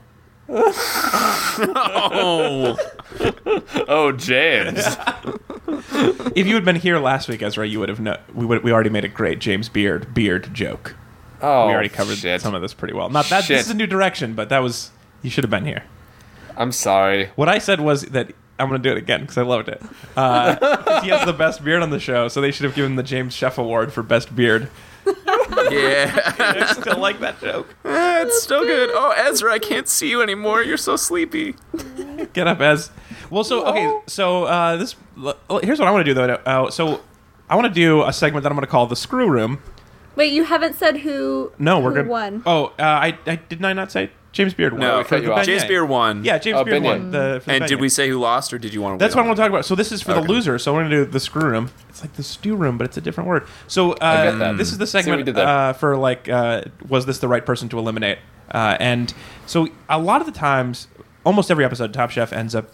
Speaker 3: Oh,
Speaker 2: Oh, James.
Speaker 1: If you had been here last week, Ezra, you would have known. We already made a great James Beard joke.
Speaker 2: Oh,
Speaker 1: We already covered
Speaker 2: shit.
Speaker 1: some of this pretty well. Not that
Speaker 2: Shit.
Speaker 1: this is a new direction, but that was you should have been here.
Speaker 2: I'm sorry.
Speaker 1: What I said was that I'm going to do it again because I loved it. 'Cause he has the best beard on the show, so they should have given the James Chef Award for best beard.
Speaker 3: yeah.
Speaker 1: I still like that joke.
Speaker 3: It's still good. Oh, Ezra, I can't see you anymore. You're so sleepy.
Speaker 1: Get up, Ez. Well, so okay, so here's what I want to do though. So I want to do a segment that I'm going to call the Screw Room.
Speaker 5: Wait, you haven't said who?
Speaker 1: No, we're
Speaker 5: who
Speaker 1: going.
Speaker 5: won.
Speaker 1: Oh, I did I not say James Beard won?
Speaker 3: No,
Speaker 2: we cut you
Speaker 1: the
Speaker 2: off.
Speaker 1: beignet.
Speaker 3: James Beard won.
Speaker 1: Yeah, James
Speaker 2: Oh,
Speaker 1: Beard
Speaker 2: beignet.
Speaker 1: won. For the
Speaker 3: And did
Speaker 1: beignet.
Speaker 3: we say who lost, or did you want to?
Speaker 1: That's what I want to talk about. So this is for the
Speaker 3: Okay.
Speaker 1: loser. So we're going to do the Screw Room. It's like the stew room, but it's a different word. So
Speaker 2: get that.
Speaker 1: this is the
Speaker 2: See what we
Speaker 1: segment
Speaker 2: did there.
Speaker 1: for was this the right person to eliminate? And so a lot of the times, almost every episode, Top Chef ends up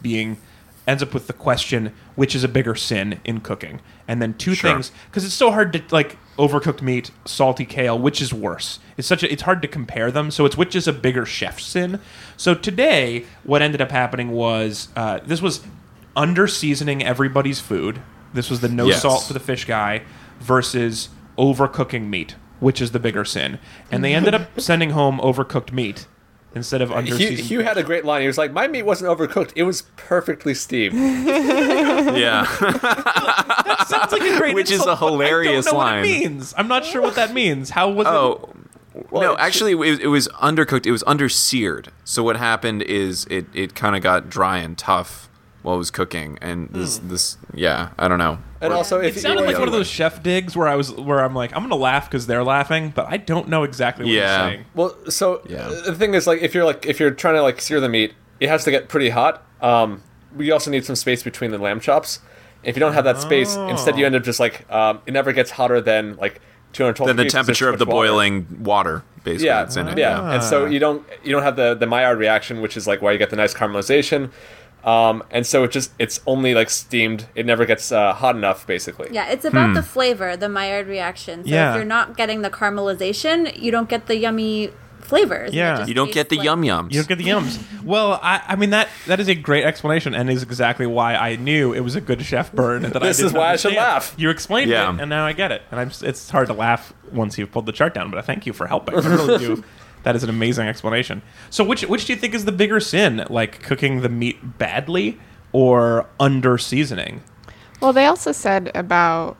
Speaker 1: with the question, which is a bigger sin in cooking? And then two
Speaker 3: Sure.
Speaker 1: things, because it's so hard to overcooked meat, salty kale, which is worse? It's hard to compare them, so it's which is a bigger chef sin. So today, what ended up happening was this was under seasoning everybody's food. This was the no
Speaker 3: Yes.
Speaker 1: salt for the fish guy versus overcooking meat, which is the bigger sin. And they ended up sending home overcooked meat instead of under seasoned.
Speaker 2: Hugh had a great line. He was like, "My meat wasn't overcooked; it was perfectly steamed."
Speaker 3: Yeah.
Speaker 1: Sounds like a great
Speaker 3: Which is
Speaker 1: insult,
Speaker 3: a
Speaker 1: but
Speaker 3: hilarious
Speaker 1: I don't know
Speaker 3: line.
Speaker 1: what it means. I'm not sure what that means. How was it?
Speaker 3: Oh.
Speaker 2: Well,
Speaker 3: No,
Speaker 2: it's-
Speaker 3: actually, it was undercooked. It was under-seared. So what happened is it kind of got dry and tough while it was cooking. And this yeah, I don't know.
Speaker 2: And also,
Speaker 1: It
Speaker 2: if
Speaker 1: sounded
Speaker 2: you,
Speaker 1: like one of those chef digs where I'm like, I'm gonna laugh because they're laughing, but I don't know exactly what
Speaker 3: Yeah.
Speaker 1: you're saying.
Speaker 2: Well, so
Speaker 3: Yeah.
Speaker 2: the thing is, if you're trying to sear the meat, it has to get pretty hot. We also need some space between the lamb chops. If you don't have that space, instead you end up just it never gets hotter than 212
Speaker 3: Then the
Speaker 2: degrees 'cause there's
Speaker 3: temperature
Speaker 2: too
Speaker 3: of the
Speaker 2: much water.
Speaker 3: boiling water, basically,
Speaker 2: Yeah,
Speaker 3: that's in it.
Speaker 2: yeah, and so you don't have the Maillard reaction, which is why you get the nice caramelization. And so it's only steamed. It never gets hot enough, basically.
Speaker 5: Yeah, it's about the flavor, the Maillard reaction. So
Speaker 1: Yeah.
Speaker 5: if you're not getting the caramelization, you don't get the yummy flavors.
Speaker 1: Yeah.
Speaker 5: It just
Speaker 3: You don't get
Speaker 5: tastes
Speaker 3: the
Speaker 5: like-
Speaker 3: yum-yums.
Speaker 1: You don't get the yums. Well, I mean that is a great explanation and is exactly why I knew it was a good chef burn. And that
Speaker 2: This is why I should laugh.
Speaker 1: You explained
Speaker 3: Yeah.
Speaker 1: it, and now I get it. And it's hard to laugh once you've pulled the chart down, but I thank you for helping. I really do. That is an amazing explanation. So which do you think is the bigger sin, cooking the meat badly or under seasoning?
Speaker 4: Well, they also said about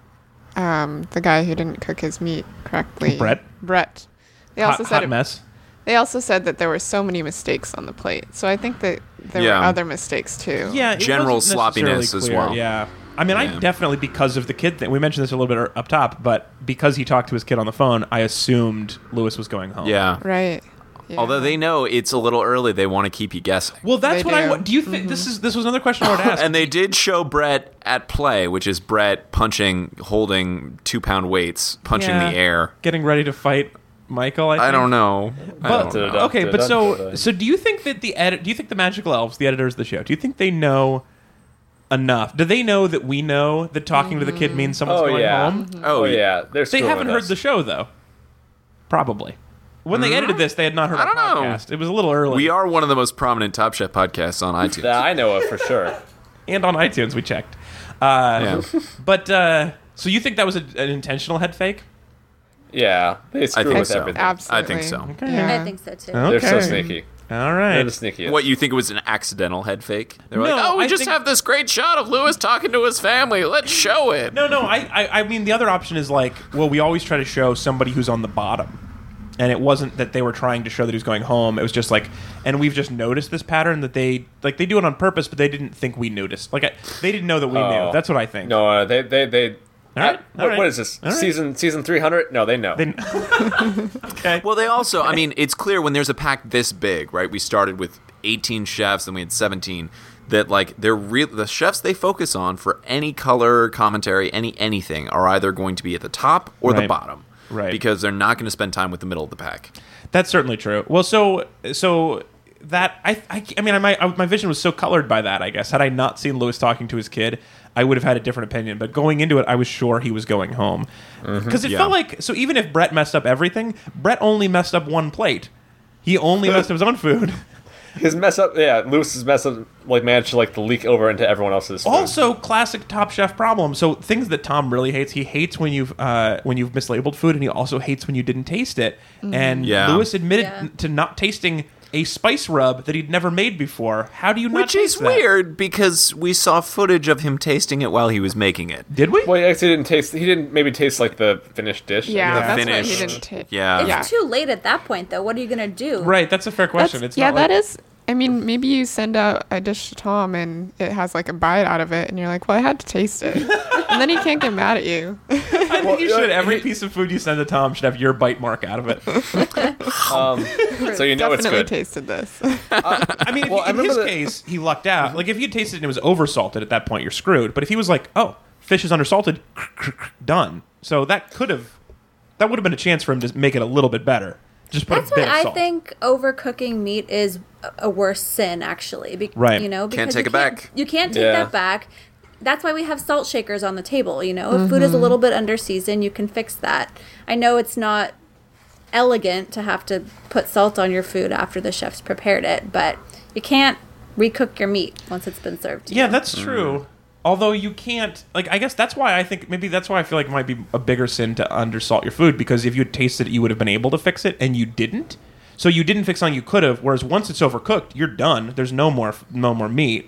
Speaker 4: the guy who didn't cook his meat correctly. Brett. They also
Speaker 1: Hot
Speaker 4: said
Speaker 1: mess.
Speaker 4: They also said that there were so many mistakes on the plate. So I think that there
Speaker 3: Yeah.
Speaker 4: were other mistakes too.
Speaker 1: Yeah, it
Speaker 3: General
Speaker 1: wasn't necessarily
Speaker 3: sloppiness as
Speaker 1: clear.
Speaker 3: well.
Speaker 1: Yeah. I mean, I
Speaker 3: Yeah.
Speaker 1: definitely, because of the kid thing, we mentioned this a little bit up top, but because he talked to his kid on the phone, I assumed Lewis was going home.
Speaker 3: Yeah.
Speaker 4: Right. Yeah.
Speaker 3: Although they know it's a little early, they want to keep you guessing.
Speaker 1: Well, that's
Speaker 4: They
Speaker 1: what I
Speaker 4: do.
Speaker 1: want. Do you think this was another question I would ask?
Speaker 3: And they did show Brett at play, which is Brett holding 2-pound weights, punching
Speaker 1: Yeah.
Speaker 3: the air.
Speaker 1: Getting ready to fight Michael? I
Speaker 3: I
Speaker 1: think?
Speaker 3: don't know. I
Speaker 1: But,
Speaker 3: don't know.
Speaker 1: okay, but so do you think that do you think the Magical Elves, the editors of the show, do you think they know enough? Do they know that we know that talking to the kid means someone's
Speaker 2: Oh
Speaker 1: going
Speaker 2: yeah.
Speaker 1: home?
Speaker 2: Oh yeah. They're
Speaker 1: They
Speaker 2: screwing
Speaker 1: haven't
Speaker 2: with
Speaker 1: heard
Speaker 2: us.
Speaker 1: the show though. Probably. When they edited this, they had not heard
Speaker 3: I
Speaker 1: our
Speaker 3: don't know.
Speaker 1: podcast. It was a little early.
Speaker 3: We are one of the most prominent Top Chef podcasts on iTunes.
Speaker 2: That I know of for sure.
Speaker 1: And on iTunes, we checked.
Speaker 3: Yeah.
Speaker 1: But so you think that was an intentional head fake?
Speaker 2: Yeah, they screw
Speaker 3: think
Speaker 2: with
Speaker 3: so.
Speaker 2: everything.
Speaker 4: Absolutely.
Speaker 3: I think so.
Speaker 1: Okay.
Speaker 4: Yeah.
Speaker 5: I think so too.
Speaker 1: Okay.
Speaker 2: They're so sneaky.
Speaker 1: All
Speaker 2: They're
Speaker 1: right.
Speaker 2: the sneakiest.
Speaker 3: What, you think it was an accidental head fake? They were
Speaker 1: No,
Speaker 3: like, oh, we
Speaker 1: I
Speaker 3: just
Speaker 1: think-
Speaker 3: have this great shot of Lewis talking to his family. Let's show it.
Speaker 1: No. I mean, the other option is well, we always try to show somebody who's on the bottom. And it wasn't that they were trying to show that he was going home. It was just and we've just noticed this pattern that they do it on purpose, but they didn't think we noticed. They didn't know that we knew. That's what I think.
Speaker 2: No, they.
Speaker 1: All right, all right.
Speaker 2: What is this?
Speaker 1: All right.
Speaker 2: Season 300? No, they know.
Speaker 1: They- okay.
Speaker 3: Well, they also, I mean, it's clear when there's a pack this big, right? We started with 18 chefs, then we had 17. That they're the chefs they focus on for any color commentary, anything are either going to be at the top or the
Speaker 1: Right.
Speaker 3: bottom,
Speaker 1: Right.
Speaker 3: Because they're not going to spend time with the middle of the pack.
Speaker 1: That's certainly true. Well, so that I mean, my vision was so colored by that. I guess had I not seen Lewis talking to his kid, I would have had a different opinion. But going into it, I was sure he was going home because it
Speaker 3: Yeah.
Speaker 1: felt like so. Even if Brett messed up everything, Brett only messed up one plate. He only messed up his own food.
Speaker 2: His mess up, Lewis's mess up, managed to leak over into everyone else's food.
Speaker 1: Also, classic Top Chef problem. So things that Tom really hates. He hates when you've mislabeled food, and he also hates when you didn't taste it. And
Speaker 3: Yeah.
Speaker 1: Lewis admitted
Speaker 5: Yeah.
Speaker 1: to not tasting a spice rub that he'd never made before. How do you not
Speaker 3: Which is
Speaker 1: taste that?
Speaker 3: weird because we saw footage of him tasting it while he was making it.
Speaker 1: Did we?
Speaker 2: Well, he actually didn't taste. He didn't maybe taste the finished dish.
Speaker 4: Yeah, that's
Speaker 3: finished.
Speaker 4: what he didn't take.
Speaker 3: Yeah.
Speaker 5: It's
Speaker 4: Yeah.
Speaker 5: too late at that point, though. What are you gonna do?
Speaker 1: Right, that's a fair question.
Speaker 4: That's-
Speaker 1: It's
Speaker 4: yeah,
Speaker 1: not like,
Speaker 4: that is. I mean, maybe you send out a dish to Tom and it has a bite out of it, and you're like, "Well, I had to taste it," and then he can't get mad at you.
Speaker 1: I think you
Speaker 2: Well,
Speaker 1: should. Every piece of food you send to Tom should have your bite mark out of it.
Speaker 2: So you know it's
Speaker 4: Definitely
Speaker 2: good.
Speaker 4: tasted this.
Speaker 1: I mean,
Speaker 2: Well, I
Speaker 1: in his
Speaker 2: remember
Speaker 1: case, he lucked out. Like if you tasted it and it was oversalted, at that point you're screwed. But if he was like, "Oh, fish is undersalted," done. So that would have been a chance for him to make it a little bit better. Just put
Speaker 5: That's
Speaker 1: a bit
Speaker 5: why
Speaker 1: of
Speaker 5: I
Speaker 1: salt.
Speaker 5: think overcooking meat is a worse sin, actually.
Speaker 1: Right.
Speaker 5: You know,
Speaker 3: Can't
Speaker 5: because
Speaker 3: take
Speaker 5: you
Speaker 3: it back.
Speaker 5: You can't take
Speaker 2: Yeah.
Speaker 5: that back. that's why we have salt shakers on the table. If food is a little bit under seasoned, you can fix that. I know it's not elegant to have to put salt on your food after the chef's prepared it, but you can't recook your meat once it's been served to
Speaker 1: Yeah,
Speaker 5: you.
Speaker 1: that's true. Although you can't, I guess that's why I feel like it might be a bigger sin to undersalt your food, because if you had tasted it, you would have been able to fix it, and you didn't. So you didn't fix something you could have, whereas once it's overcooked, you're done. There's no more meat.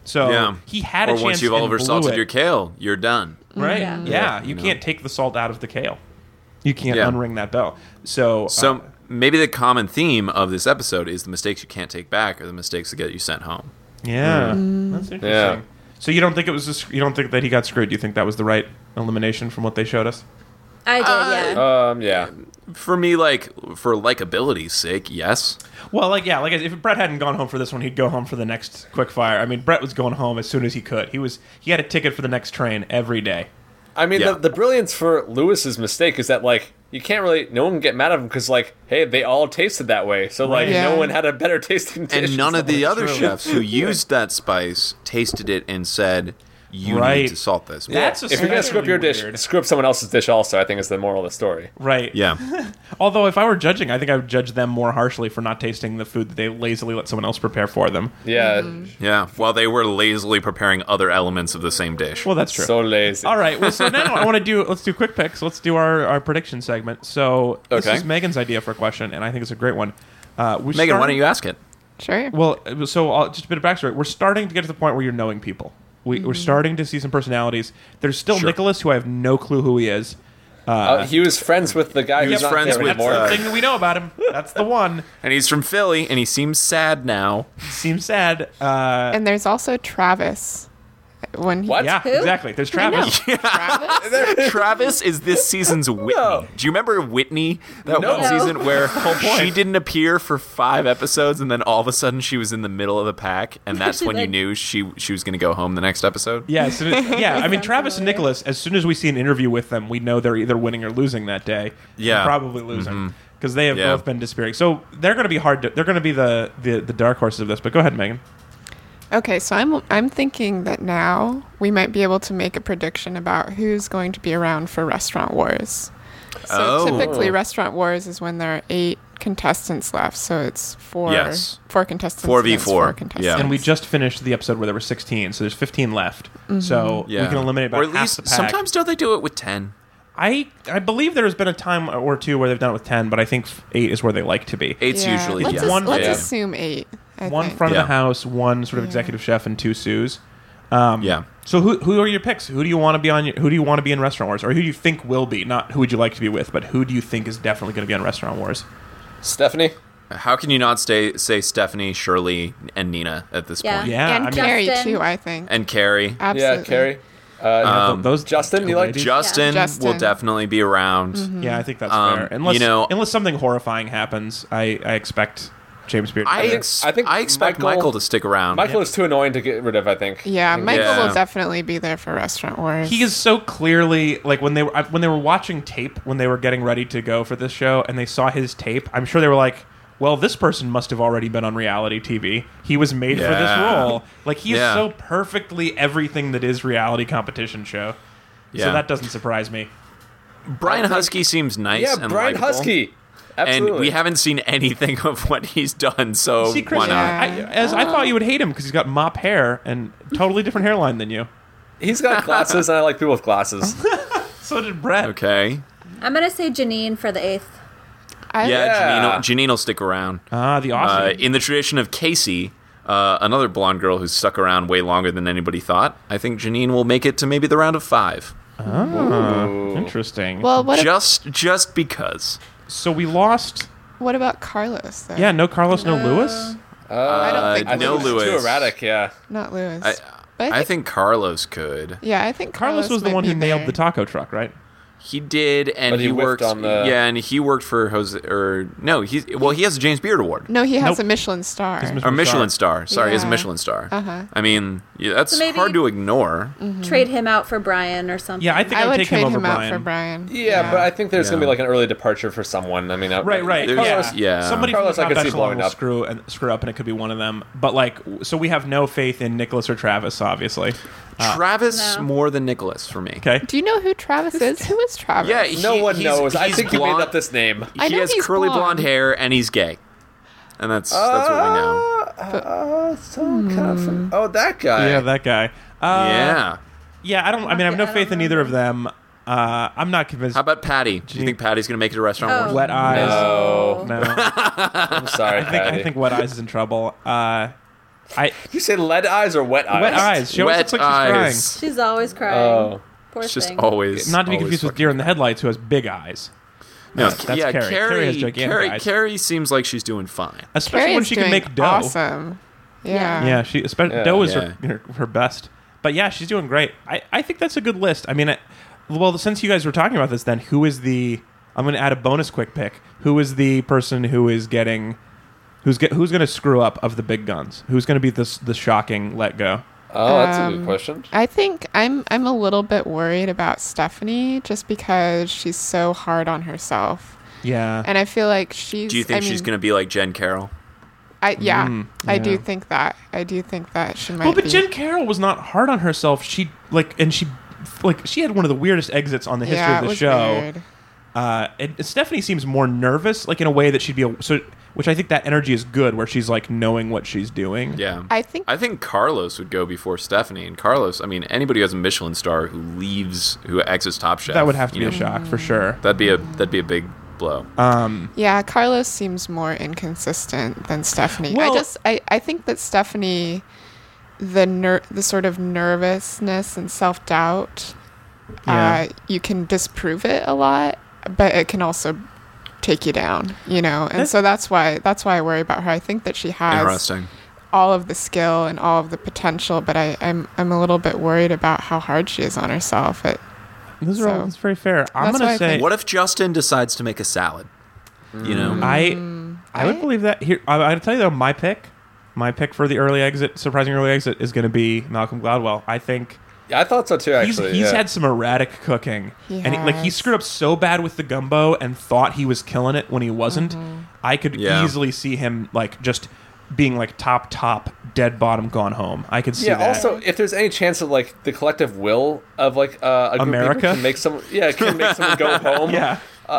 Speaker 1: So he had a
Speaker 3: or
Speaker 1: chance
Speaker 3: once you've
Speaker 1: and
Speaker 3: oversalted
Speaker 1: blew it.
Speaker 3: your kale, you're done.
Speaker 1: Right?
Speaker 5: Yeah.
Speaker 1: Yeah, you can't take the salt out of the kale. You can't
Speaker 3: Yeah.
Speaker 1: unring that bell. So
Speaker 3: Maybe the common theme of this episode is the mistakes you can't take back are the mistakes that get you sent home.
Speaker 1: yeah, that's interesting.
Speaker 2: Yeah.
Speaker 1: So you don't think you don't think that he got screwed? You think that was the right elimination from what they showed us?
Speaker 5: I did, yeah.
Speaker 2: Yeah.
Speaker 3: For me, for likability's sake, yes.
Speaker 1: Well, if Brett hadn't gone home for this one, he'd go home for the next quick fire. I mean, Brett was going home as soon as he could. He had a ticket for the next train every day.
Speaker 2: I mean,
Speaker 3: Yeah.
Speaker 2: the brilliance for Lewis's mistake is that, you can't really, no one can get mad at him because, hey, they all tasted that way. So,
Speaker 4: Yeah.
Speaker 2: no one had a better tasting dish.
Speaker 3: And none of the other
Speaker 1: true.
Speaker 3: chefs who used that spice tasted it and said, you
Speaker 1: Right.
Speaker 3: need to salt this.
Speaker 2: Yeah,
Speaker 1: That's
Speaker 2: if you're going to screw up your dish,
Speaker 1: weird.
Speaker 2: screw up someone else's dish also, I think is the moral of the story.
Speaker 1: Right.
Speaker 3: Yeah.
Speaker 1: Although, if I were judging, I think I would judge them more harshly for not tasting the food that they lazily let someone else prepare for them.
Speaker 2: Yeah,
Speaker 3: Yeah. While they were lazily preparing other elements of the same dish.
Speaker 1: Well, that's true.
Speaker 2: so lazy.
Speaker 1: All right. Well, so now let's do quick picks. Let's do our prediction segment. So this
Speaker 3: Okay.
Speaker 1: is Megan's idea for a question, and I think it's a great one.
Speaker 3: Megan, why don't you ask it?
Speaker 4: Sure.
Speaker 1: Well, so just a bit of backstory. We're starting to get to the point where you're knowing people. We're starting to see some personalities. There's still
Speaker 3: Sure.
Speaker 1: Nicholas, who I have no clue who he is.
Speaker 2: He was friends with the guy
Speaker 3: He
Speaker 2: who's
Speaker 3: was
Speaker 2: not
Speaker 3: friends
Speaker 2: there
Speaker 3: with,
Speaker 1: That's
Speaker 2: anymore.
Speaker 1: the thing that we know about him. That's the one.
Speaker 3: And he's from Philly, and he seems sad now.
Speaker 1: Seems sad.
Speaker 4: And there's also Travis. When he,
Speaker 2: What?
Speaker 1: Yeah,
Speaker 5: Who?
Speaker 1: exactly. There's Travis.
Speaker 4: Travis?
Speaker 3: Travis is this season's Whitney.
Speaker 2: No.
Speaker 3: Do you remember Whitney? That
Speaker 2: No.
Speaker 3: one season where
Speaker 1: point.
Speaker 3: she didn't appear for 5 episodes, and then all of a sudden she was in the middle of the pack, and that's
Speaker 5: She
Speaker 3: when you
Speaker 5: did.
Speaker 3: knew she was going to go home the next episode.
Speaker 1: Yeah, I mean,
Speaker 5: Sounds
Speaker 1: Travis and
Speaker 5: familiar.
Speaker 1: Nicholas, as soon as we see an interview with them, we know they're either winning or losing that day.
Speaker 3: Yeah.
Speaker 1: Probably losing. Because they have
Speaker 3: Yeah.
Speaker 1: both been disappearing. So they're going to be they're going to be the dark horses of this. But go ahead, Megan.
Speaker 4: Okay, so I'm thinking that now we might be able to make a prediction about who's going to be around for Restaurant Wars. So
Speaker 3: Oh.
Speaker 4: typically Restaurant Wars is when there are 8 contestants left, so it's four
Speaker 3: Yes.
Speaker 4: contestants
Speaker 3: 4v4,
Speaker 4: against 4
Speaker 3: yeah.
Speaker 4: contestants.
Speaker 1: And we just finished the episode where there were 16, so there's 15 left. So we can eliminate about
Speaker 3: or at
Speaker 1: half
Speaker 3: least
Speaker 1: the pack.
Speaker 3: sometimes don't they do it with 10?
Speaker 1: I believe there's been a time or two where they've done it with 10, but I think 8 is where they like to be.
Speaker 3: 8's
Speaker 4: Yeah,
Speaker 3: usually
Speaker 4: let's,
Speaker 3: yeah.
Speaker 1: One-
Speaker 4: let's
Speaker 2: Yeah.
Speaker 4: assume 8. I
Speaker 1: One
Speaker 4: think.
Speaker 1: front of
Speaker 3: Yeah.
Speaker 1: the house, one sort of
Speaker 4: Yeah.
Speaker 1: executive chef, and 2 Sues.
Speaker 3: Yeah.
Speaker 1: So who are your picks? Who do you want to be on? Who do you want to be in Restaurant Wars, or who do you think will be? Not who would you like to be with, but who do you think is definitely going to be on Restaurant Wars?
Speaker 2: Stephanie?
Speaker 3: How can you not say Stephanie, Shirley, and Nina at this
Speaker 5: Yeah.
Speaker 3: point?
Speaker 1: Yeah,
Speaker 4: and
Speaker 1: I mean,
Speaker 4: Carrie
Speaker 5: Justin.
Speaker 4: too, I think.
Speaker 3: And Carrie.
Speaker 4: Absolutely.
Speaker 2: Yeah, Carrie.
Speaker 1: those
Speaker 2: Justin,
Speaker 1: two
Speaker 2: you like
Speaker 1: ladies?
Speaker 3: Justin,
Speaker 4: Justin.
Speaker 3: will definitely be around.
Speaker 1: Yeah, I think that's
Speaker 3: Um,
Speaker 1: fair. Unless
Speaker 3: you
Speaker 1: something horrifying happens, I expect James Beard.
Speaker 3: I
Speaker 2: think
Speaker 3: expect
Speaker 2: Michael-
Speaker 3: Michael to stick around.
Speaker 2: Michael is too annoying to get rid of, I think.
Speaker 4: Yeah, Michael
Speaker 3: Yeah.
Speaker 4: will definitely be there for Restaurant Wars.
Speaker 1: He is so clearly like when they were watching tape when they were getting ready to go for this show and they saw his tape. I'm sure they were like, "Well, this person must have already been on reality TV. He was made for this
Speaker 3: Yeah.
Speaker 1: role." Like he is
Speaker 3: Yeah.
Speaker 1: so perfectly everything that is reality competition show.
Speaker 3: Yeah.
Speaker 1: So that doesn't surprise me.
Speaker 3: Brian Husky seems nice
Speaker 2: Yeah,
Speaker 3: and
Speaker 2: Brian
Speaker 3: likable.
Speaker 2: Husky. Absolutely.
Speaker 3: And we haven't seen anything of what he's done, so
Speaker 1: See, Chris,
Speaker 3: why not?
Speaker 4: Yeah.
Speaker 1: I thought you would hate him because he's got mop hair and totally different hairline than you.
Speaker 2: He's got glasses, and I like people with glasses.
Speaker 1: So did Brett.
Speaker 3: Okay.
Speaker 5: I'm going to say Janine for the 8th.
Speaker 4: I,
Speaker 3: Yeah,
Speaker 2: Yeah.
Speaker 3: Janine will stick around.
Speaker 1: Ah, the Aussie.
Speaker 3: In the tradition of Casey, another blonde girl who's stuck around way longer than anybody thought, I think Janine will make it to maybe the round of 5.
Speaker 1: Interesting.
Speaker 4: Well,
Speaker 3: Just because.
Speaker 1: So we lost.
Speaker 4: what about Carlos? Though?
Speaker 1: Yeah, no Carlos, no Lewis.
Speaker 4: I don't think
Speaker 2: I think
Speaker 3: no
Speaker 2: it's
Speaker 3: Lewis.
Speaker 2: too erratic, yeah.
Speaker 4: not Lewis. But
Speaker 3: I think Carlos could.
Speaker 4: yeah, I think
Speaker 1: Carlos was the
Speaker 4: might
Speaker 1: one
Speaker 4: be
Speaker 1: who nailed
Speaker 4: there.
Speaker 1: the taco truck, right?
Speaker 3: He did, and
Speaker 2: But he
Speaker 3: he
Speaker 2: whiffed
Speaker 3: worked
Speaker 2: on the-
Speaker 3: Yeah, and he worked for Jose. Or no, he has a James Beard Award.
Speaker 4: No, he has
Speaker 1: Nope.
Speaker 4: a Michelin star.
Speaker 1: Michelin
Speaker 3: Or Michelin star. Sorry, he has a
Speaker 4: Yeah.
Speaker 3: Michelin star.
Speaker 4: Uh-huh.
Speaker 3: I mean, yeah, that's
Speaker 5: So maybe-
Speaker 3: hard to ignore.
Speaker 5: Trade him out for Brian or something.
Speaker 1: Yeah, I think
Speaker 4: I
Speaker 1: I'd
Speaker 4: would
Speaker 1: take
Speaker 4: trade
Speaker 1: him over
Speaker 4: him out
Speaker 1: Brian.
Speaker 4: for Brian.
Speaker 2: Yeah, but I think there's going to be
Speaker 3: Yeah.
Speaker 2: like an early departure for someone. I mean,
Speaker 1: Right.
Speaker 2: Carlos,
Speaker 3: Yeah.
Speaker 1: Somebody
Speaker 2: Carlos,
Speaker 1: from
Speaker 2: I
Speaker 1: the
Speaker 2: could
Speaker 1: top
Speaker 2: see
Speaker 1: echelon
Speaker 2: blowing
Speaker 1: will
Speaker 2: up.
Speaker 1: screw up, and it could be one of them. But like, so we have no faith in Nicholas or Travis, obviously.
Speaker 3: Travis
Speaker 5: No.
Speaker 3: more than Nicholas for me.
Speaker 1: Okay.
Speaker 4: Do you know who Travis is? Who is Travis?
Speaker 3: Yeah,
Speaker 2: No one
Speaker 3: he's-
Speaker 2: knows. I
Speaker 3: he's
Speaker 2: think you
Speaker 3: blonde.
Speaker 2: made up this name.
Speaker 4: I
Speaker 3: He
Speaker 4: know
Speaker 3: has
Speaker 4: he's
Speaker 3: curly blonde
Speaker 4: blonde.
Speaker 3: hair and he's gay, and that's what we know.
Speaker 2: Oh, that guy.
Speaker 1: Yeah, that guy.
Speaker 3: Yeah.
Speaker 1: Yeah, I mean, I have no faith in either of them. I'm not convinced.
Speaker 3: How about Patty? Do you think Patty's going to make it to Restaurant
Speaker 5: Oh.
Speaker 3: Wars?
Speaker 1: Wet Eyes?
Speaker 2: No.
Speaker 1: No.
Speaker 2: I'm sorry,
Speaker 1: I think Wet Eyes is in trouble.
Speaker 2: Did you say lead eyes or wet eyes?
Speaker 1: Wet Eyes. She always
Speaker 3: Wet
Speaker 1: looks like
Speaker 3: Eyes.
Speaker 5: She's always crying.
Speaker 2: Oh.
Speaker 5: Poor
Speaker 3: It's just
Speaker 5: thing.
Speaker 3: always
Speaker 1: she's crying. Not to be
Speaker 3: always
Speaker 1: confused with
Speaker 3: fucking-
Speaker 1: Deer in the Headlights, who has big eyes.
Speaker 3: No,
Speaker 1: That's
Speaker 3: yeah,
Speaker 1: Carrie. Carrie has gigantic eyes.
Speaker 3: Carrie seems like she's doing fine.
Speaker 1: Especially
Speaker 4: Carrie
Speaker 1: when
Speaker 4: is
Speaker 1: she can
Speaker 4: doing
Speaker 1: make dough.
Speaker 4: Awesome. Yeah.
Speaker 1: Yeah, especially
Speaker 2: Yeah.
Speaker 1: dough is
Speaker 3: Yeah.
Speaker 1: her best. But yeah, she's doing great. I think that's a good list. I mean, well, since you guys were talking about this, then who is the? I'm going to add a bonus quick pick. Who is the person who is getting? Who's going to screw up of the big guns? Who's going to be the shocking let go?
Speaker 2: Oh, that's a good question.
Speaker 4: I think I'm a little bit worried about Stephanie just because she's so hard on herself.
Speaker 1: Yeah.
Speaker 4: And I feel like she's
Speaker 3: Do you think she's going to be like Jen Carroll?
Speaker 4: I
Speaker 1: yeah.
Speaker 4: do think that. I do think that she might
Speaker 1: Well, but
Speaker 4: be.
Speaker 1: Jen Carroll was not hard on herself. She had one of the weirdest exits on the history
Speaker 4: yeah,
Speaker 1: of
Speaker 4: it
Speaker 1: the
Speaker 4: was
Speaker 1: show.
Speaker 4: weird.
Speaker 1: And Stephanie seems more nervous, like in a way that she'd be, which I think that energy is good, where she's like knowing what she's doing.
Speaker 3: Yeah.
Speaker 4: I think
Speaker 3: Carlos would go before Stephanie. And Carlos, I mean, anybody who has a Michelin star who exits Top Chef.
Speaker 1: That would have to be
Speaker 3: you
Speaker 1: a
Speaker 3: know,
Speaker 1: shock for sure.
Speaker 3: That'd be a big blow.
Speaker 4: yeah, Carlos seems more inconsistent than Stephanie.
Speaker 1: Well-
Speaker 4: I think that Stephanie, the sort of nervousness and self-doubt,
Speaker 1: Yeah.
Speaker 4: you can disprove it a lot, but it can also take you down, and so that's why I worry about her. I think that she has
Speaker 3: Interesting.
Speaker 4: all of the skill and all of the potential, but I'm a little bit worried about how hard she is on herself.
Speaker 1: That's very fair. I'm
Speaker 4: That's
Speaker 1: going
Speaker 4: why
Speaker 1: to
Speaker 4: I
Speaker 1: say,
Speaker 4: think-
Speaker 3: What if Justin decides to make a salad? You know?
Speaker 1: I would believe that. Here, I'll tell you though, my pick for the surprising early exit is going to be Malcolm Gladwell. I think
Speaker 2: Yeah, I thought so too. Actually,
Speaker 1: he's
Speaker 2: yeah.
Speaker 1: had some erratic cooking,
Speaker 4: He
Speaker 1: and he
Speaker 4: has.
Speaker 1: screwed up so bad with the gumbo and thought he was killing it when he wasn't. I could
Speaker 3: Yeah.
Speaker 1: easily see him just being top dead bottom gone home. I could see
Speaker 2: Yeah.
Speaker 1: that.
Speaker 2: Also, if there's any chance of the collective will of a group of
Speaker 1: America?
Speaker 2: people can make someone go home.
Speaker 1: yeah,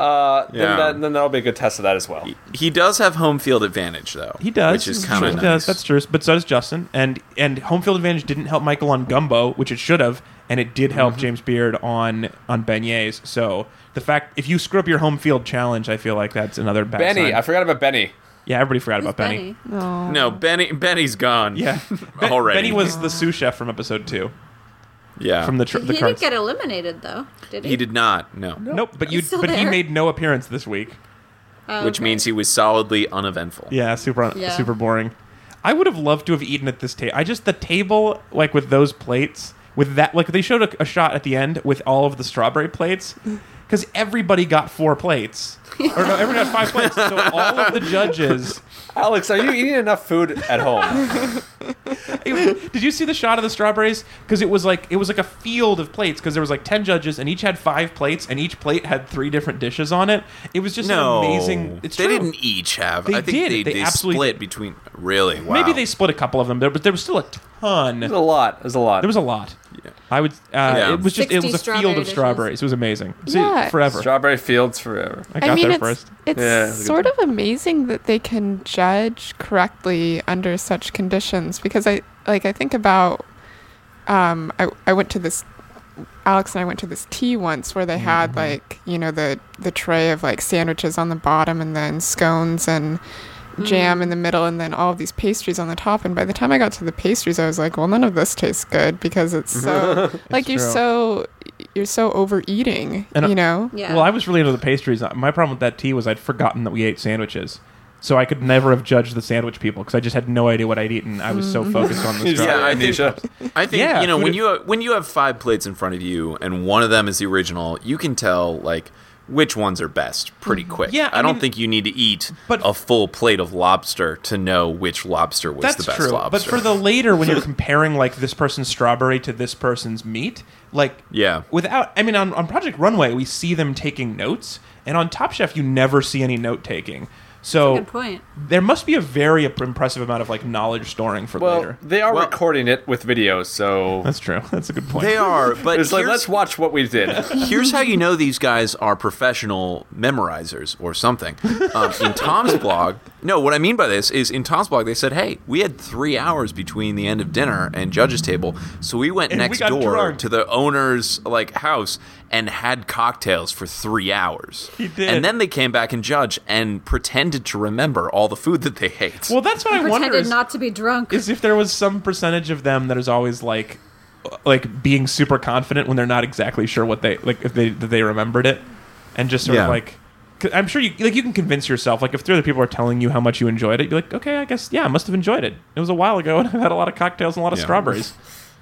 Speaker 2: Then that'll be a good test of that as well.
Speaker 3: He does have home field advantage, though.
Speaker 1: he does.
Speaker 3: Which is kind of
Speaker 1: He
Speaker 3: nice.
Speaker 1: does. That's true. But so does Justin. And home field advantage didn't help Michael on gumbo, which it should have, and it did help James Beard on beignets. So the fact if you screw up your home field challenge, I feel like that's another bad
Speaker 2: Benny,
Speaker 1: sign.
Speaker 2: I forgot about Benny.
Speaker 1: Yeah, everybody forgot
Speaker 5: Who's
Speaker 1: about Benny.
Speaker 3: No, Benny's gone.
Speaker 1: Yeah,
Speaker 3: Already.
Speaker 1: Benny was the sous chef from episode 2
Speaker 3: Yeah.
Speaker 1: from the
Speaker 5: He didn't
Speaker 1: cards.
Speaker 5: get eliminated though, did he?
Speaker 3: He did not, no.
Speaker 1: Nope, but
Speaker 5: He's still
Speaker 1: he
Speaker 5: there.
Speaker 1: made no appearance this week.
Speaker 5: Oh,
Speaker 3: Which
Speaker 5: okay.
Speaker 3: means he was solidly uneventful.
Speaker 1: Yeah, super
Speaker 5: Yeah.
Speaker 1: boring. I would have loved to have eaten at this table. The table with those plates with that they showed a shot at the end with all of the strawberry plates because everybody got 4 plates. Or no, everyone got 5 plates. So all of the judges.
Speaker 2: Alex, are you eating enough food at home?
Speaker 1: Did you see the shot of the strawberries? Because it was like a field of plates. Because there was 10 judges, and each had 5 plates, and each plate had 3 different dishes on it. It was just
Speaker 3: No.
Speaker 1: an amazing. It's
Speaker 3: they
Speaker 1: true.
Speaker 3: didn't each have.
Speaker 1: They
Speaker 3: I think
Speaker 1: did. They
Speaker 3: they
Speaker 1: absolutely
Speaker 3: split between. Really? Wow.
Speaker 1: Maybe they split a couple of them, but there was still a ton.
Speaker 2: There's a lot. There's a lot.
Speaker 1: There was a lot.
Speaker 3: Yeah.
Speaker 1: I would.
Speaker 3: Yeah.
Speaker 1: It was just. It
Speaker 5: 60
Speaker 1: was a field
Speaker 5: strawberry
Speaker 1: of
Speaker 5: dishes.
Speaker 1: strawberries. It was amazing. See,
Speaker 4: Yeah.
Speaker 1: forever.
Speaker 2: Strawberry fields forever.
Speaker 1: I got there
Speaker 4: it's
Speaker 1: first.
Speaker 4: it's
Speaker 2: Yeah, it was a good
Speaker 4: sort of amazing that they can judge correctly under such conditions because I think about I went to this Alex and I went to this tea once where they had the tray of sandwiches on the bottom and then scones and jam in the middle and then all of these pastries on the top, and by the time I got to the pastries I was like, well, none of this tastes good because it's so you're so overeating,
Speaker 1: And,
Speaker 5: Yeah.
Speaker 1: Well, I was really into the pastries. My problem with that tea was I'd forgotten that we ate sandwiches, so I could never have judged the sandwich people because I just had no idea what I'd eaten. I was so focused on the
Speaker 2: Yeah,
Speaker 1: strawberry.
Speaker 2: amnesia.
Speaker 3: I think
Speaker 1: Yeah, food
Speaker 3: when you have 5 plates in front of you and one of them is the original, you can tell which ones are best pretty quick.
Speaker 1: Yeah,
Speaker 3: I don't
Speaker 1: mean,
Speaker 3: think you need to eat
Speaker 1: but-
Speaker 3: a full plate of lobster to know which lobster was
Speaker 1: That's
Speaker 3: the best
Speaker 1: true.
Speaker 3: lobster.
Speaker 1: But for the later, when you're comparing this person's strawberry to this person's meat,
Speaker 3: Yeah.
Speaker 1: on Project Runway, we see them taking notes, and on Top Chef, you never see any note taking. So
Speaker 5: Good point.
Speaker 1: there must be a very impressive amount of like knowledge storing for
Speaker 2: Well,
Speaker 1: later.
Speaker 2: they are
Speaker 3: Well-
Speaker 2: recording it with video, so
Speaker 1: That's true. That's a good point.
Speaker 3: They are, but
Speaker 2: it's like,
Speaker 3: here's-
Speaker 2: let's watch what we did.
Speaker 3: Here's how you know these guys are professional memorizers or something. In Tom's blog, no, what I mean by this is in Tom's blog, they said, hey, we had 3 hours between the end of dinner and judge's table, so we went
Speaker 1: And we
Speaker 3: next
Speaker 1: got
Speaker 3: door
Speaker 1: drunk.
Speaker 3: to the owner's house and had cocktails for 3 hours.
Speaker 1: He did.
Speaker 3: And then they came back and judged and pretended to remember all the food that they ate.
Speaker 1: Well, that's what I wonder
Speaker 5: Pretended
Speaker 1: is,
Speaker 5: not to be drunk.
Speaker 1: is if there was some percentage of them that is always like being super confident when they're not exactly sure what they like if they remembered it, and just sort of
Speaker 3: Yeah.
Speaker 1: like. 'Cause I'm sure you can convince yourself, like if 3 other people are telling you how much you enjoyed it, you're like, okay, I guess I must have enjoyed it. It was a while ago, and I've had a lot of cocktails and a lot of
Speaker 3: Yeah.
Speaker 1: strawberries.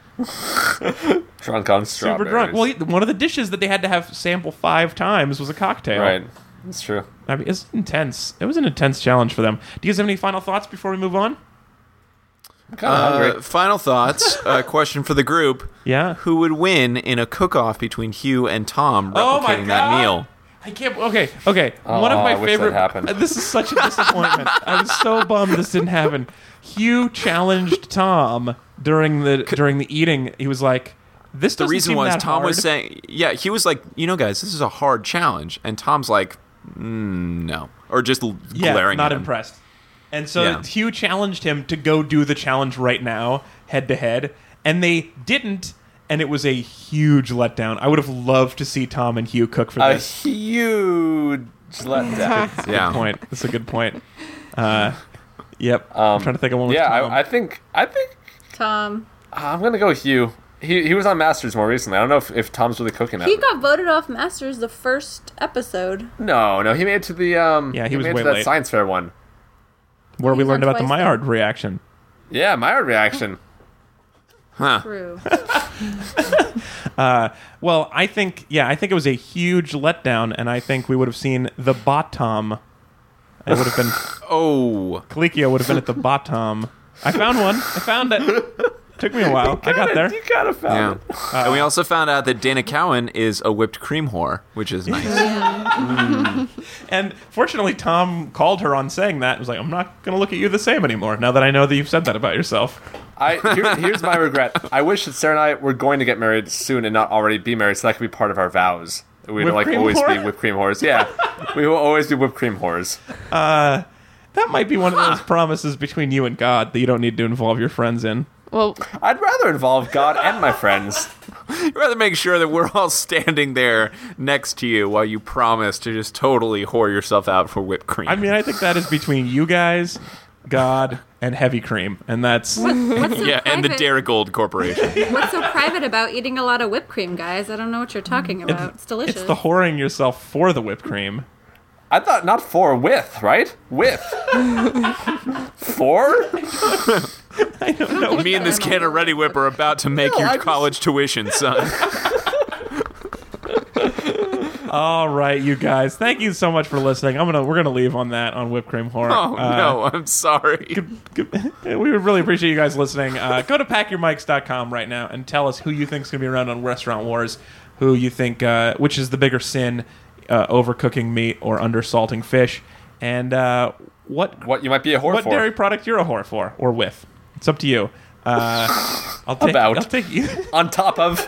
Speaker 2: Drunk on
Speaker 1: Super
Speaker 2: strawberries.
Speaker 1: drunk. Well, one of the dishes that they had to have sample 5 times was a cocktail.
Speaker 2: Right. That's true.
Speaker 1: I mean, it's intense. It was an intense challenge for them. Do you guys have any final thoughts before we move on?
Speaker 2: I'm kind of hungry.
Speaker 3: Final thoughts. Question for the group.
Speaker 1: Yeah.
Speaker 3: Who would win in a cook-off between Hugh and Tom
Speaker 1: Oh my
Speaker 3: replicating
Speaker 1: God.
Speaker 3: that meal?
Speaker 1: I can't. Okay. One of my
Speaker 2: I wish that
Speaker 1: favorite.
Speaker 2: happened.
Speaker 1: This is such a disappointment. I was so bummed this didn't happen. Hugh challenged Tom during the eating. He was like, "This."
Speaker 3: The
Speaker 1: doesn't
Speaker 3: reason
Speaker 1: seem
Speaker 3: was
Speaker 1: that
Speaker 3: Tom was
Speaker 1: hard."
Speaker 3: saying, yeah, he was like, guys, this is a hard challenge. And Tom's like, no. Or just glaring
Speaker 1: not
Speaker 3: at him.
Speaker 1: impressed. And so
Speaker 3: Yeah.
Speaker 1: Hugh challenged him to go do the challenge right now, head to head, and they didn't. And it was a huge letdown. I would have loved to see Tom and Hugh cook for
Speaker 2: A
Speaker 1: this.
Speaker 2: huge letdown.
Speaker 3: Yeah.
Speaker 1: Point. That's a good point. Yep. I'm trying to think of one. With
Speaker 2: Yeah,
Speaker 1: Tom.
Speaker 2: I think
Speaker 5: Tom.
Speaker 2: I'm gonna go with Hugh. He was on Masters more recently. I don't know if Tom's really cooking that.
Speaker 5: He got voted off Masters the first episode.
Speaker 2: No, he made it to the
Speaker 1: Yeah, he was
Speaker 2: made it
Speaker 1: way
Speaker 2: to that
Speaker 1: late.
Speaker 2: science fair one.
Speaker 1: where we
Speaker 5: He's
Speaker 1: learned
Speaker 5: on
Speaker 1: about the
Speaker 5: twice
Speaker 1: Maillard reaction.
Speaker 2: Yeah, Maillard reaction.
Speaker 3: Huh.
Speaker 5: True.
Speaker 1: Well, I think it was a huge letdown, and I think we would have seen the bottom. It would have been
Speaker 3: Oh.
Speaker 1: Colicchio would have been at the bottom. I found one. I found it. Took me a while. I got there.
Speaker 2: You kind of found
Speaker 3: Yeah.
Speaker 2: it.
Speaker 3: And we also found out that Dana Cowan is a whipped cream whore, which is nice.
Speaker 1: And fortunately, Tom called her on saying that. And was like, "I'm not going to look at you the same anymore now that I know that you've said that about yourself."
Speaker 2: Here's my regret. I wish that Sarah and I were going to get married soon and not already be married, so that could be part of our vows. We'd
Speaker 1: Whipped cream
Speaker 2: always
Speaker 1: whore?
Speaker 2: be whipped cream whores. Yeah, we will always be whipped cream whores.
Speaker 1: That might be one of those promises between you and God that you don't need to involve your friends in.
Speaker 4: Well,
Speaker 2: I'd rather involve God and my friends.
Speaker 3: You'd rather make sure that we're all standing there next to you while you promise to just totally whore yourself out for whipped cream.
Speaker 1: I mean, I think that is between you guys, God, and Heavy Cream, and that's
Speaker 5: What's so
Speaker 3: yeah, and the
Speaker 5: private-
Speaker 3: Darigold Corporation.
Speaker 5: What's so private about eating a lot of whipped cream, guys? I don't know what you're talking about. It's delicious.
Speaker 1: it's the whoring yourself for the whipped cream.
Speaker 2: I thought not for with, right? With. For?
Speaker 1: I don't know.
Speaker 3: Me and this can of Ready Whip are about to make
Speaker 2: No,
Speaker 3: your
Speaker 2: I just-
Speaker 3: college tuition, son.
Speaker 1: All right, you guys. Thank you so much for listening. We're gonna leave on that on whipped cream horror.
Speaker 3: Oh, no, I'm sorry.
Speaker 1: We would really appreciate you guys listening. Go to packyourmics.com right now and tell us who you think is going to be around on Restaurant Wars, who you think, which is the bigger sin, overcooking meat or undersalting fish, and what
Speaker 2: You might be a whore for.
Speaker 1: dairy product you're a whore for or with. It's up to you. I'll take you
Speaker 2: On top of.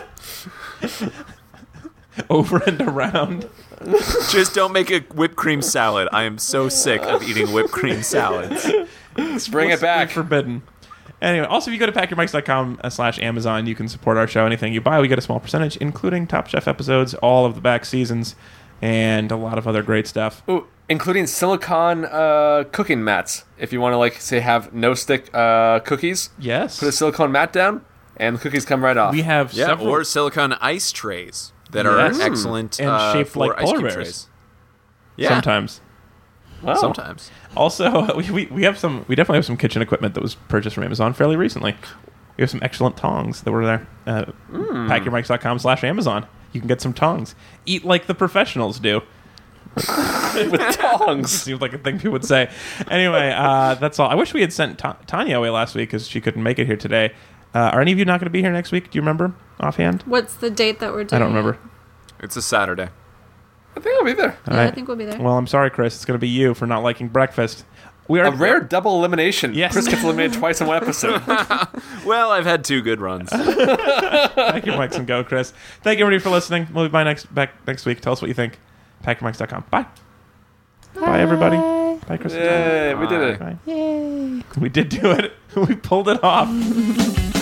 Speaker 1: over and around.
Speaker 3: Just don't make a whipped cream salad. I am so sick of eating whipped cream salads.
Speaker 2: Bring it back.
Speaker 1: Forbidden. Anyway, also, if you go to packyourmics.com/Amazon, you can support our show. Anything you buy, we get a small percentage, including Top Chef episodes, all of the back seasons, and a lot of other great stuff.
Speaker 2: Ooh, including silicone cooking mats. If you want to, say, have no-stick cookies,
Speaker 1: Yes.
Speaker 2: put a silicone mat down, and the cookies come right off.
Speaker 1: We have
Speaker 3: Yeah,
Speaker 1: several.
Speaker 3: or silicone ice trays that
Speaker 1: Yes.
Speaker 3: are excellent
Speaker 1: And shaped
Speaker 3: for
Speaker 1: like
Speaker 3: ice
Speaker 1: polar
Speaker 3: cube
Speaker 1: bears.
Speaker 3: trays. Yeah,
Speaker 1: Sometimes.
Speaker 2: Wow.
Speaker 3: sometimes.
Speaker 1: Also, we definitely have some kitchen equipment that was purchased from Amazon fairly recently. We have some excellent tongs that were there. Packyourmics.com/Amazon. You can get some tongs. Eat like the professionals do.
Speaker 2: With tongs.
Speaker 1: Seems like a thing people would say. Anyway, that's all. I wish we had sent Tanya away last week because she couldn't make it here today. Are any of you not going to be here next week? Do you remember offhand?
Speaker 5: What's the date that we're doing?
Speaker 1: I don't remember.
Speaker 3: It's a Saturday.
Speaker 2: I think I'll be there.
Speaker 1: All
Speaker 5: Yeah, I
Speaker 1: right.
Speaker 5: think we'll be there.
Speaker 1: Well, I'm sorry, Chris. It's going to be you for not liking breakfast. We are
Speaker 2: A rare double elimination.
Speaker 1: Yes.
Speaker 2: Chris gets eliminated twice in one episode.
Speaker 3: Well, I've had 2 good runs.
Speaker 1: Pack your mics and go, Chris. Thank you, everybody, for listening. We'll be back next week. Tell us what you think. PackYourMics.com. Bye. Bye, everybody. Bye, Chris.
Speaker 2: Yay, we did it.
Speaker 1: Bye.
Speaker 4: Yay.
Speaker 1: We did do it. We pulled it off.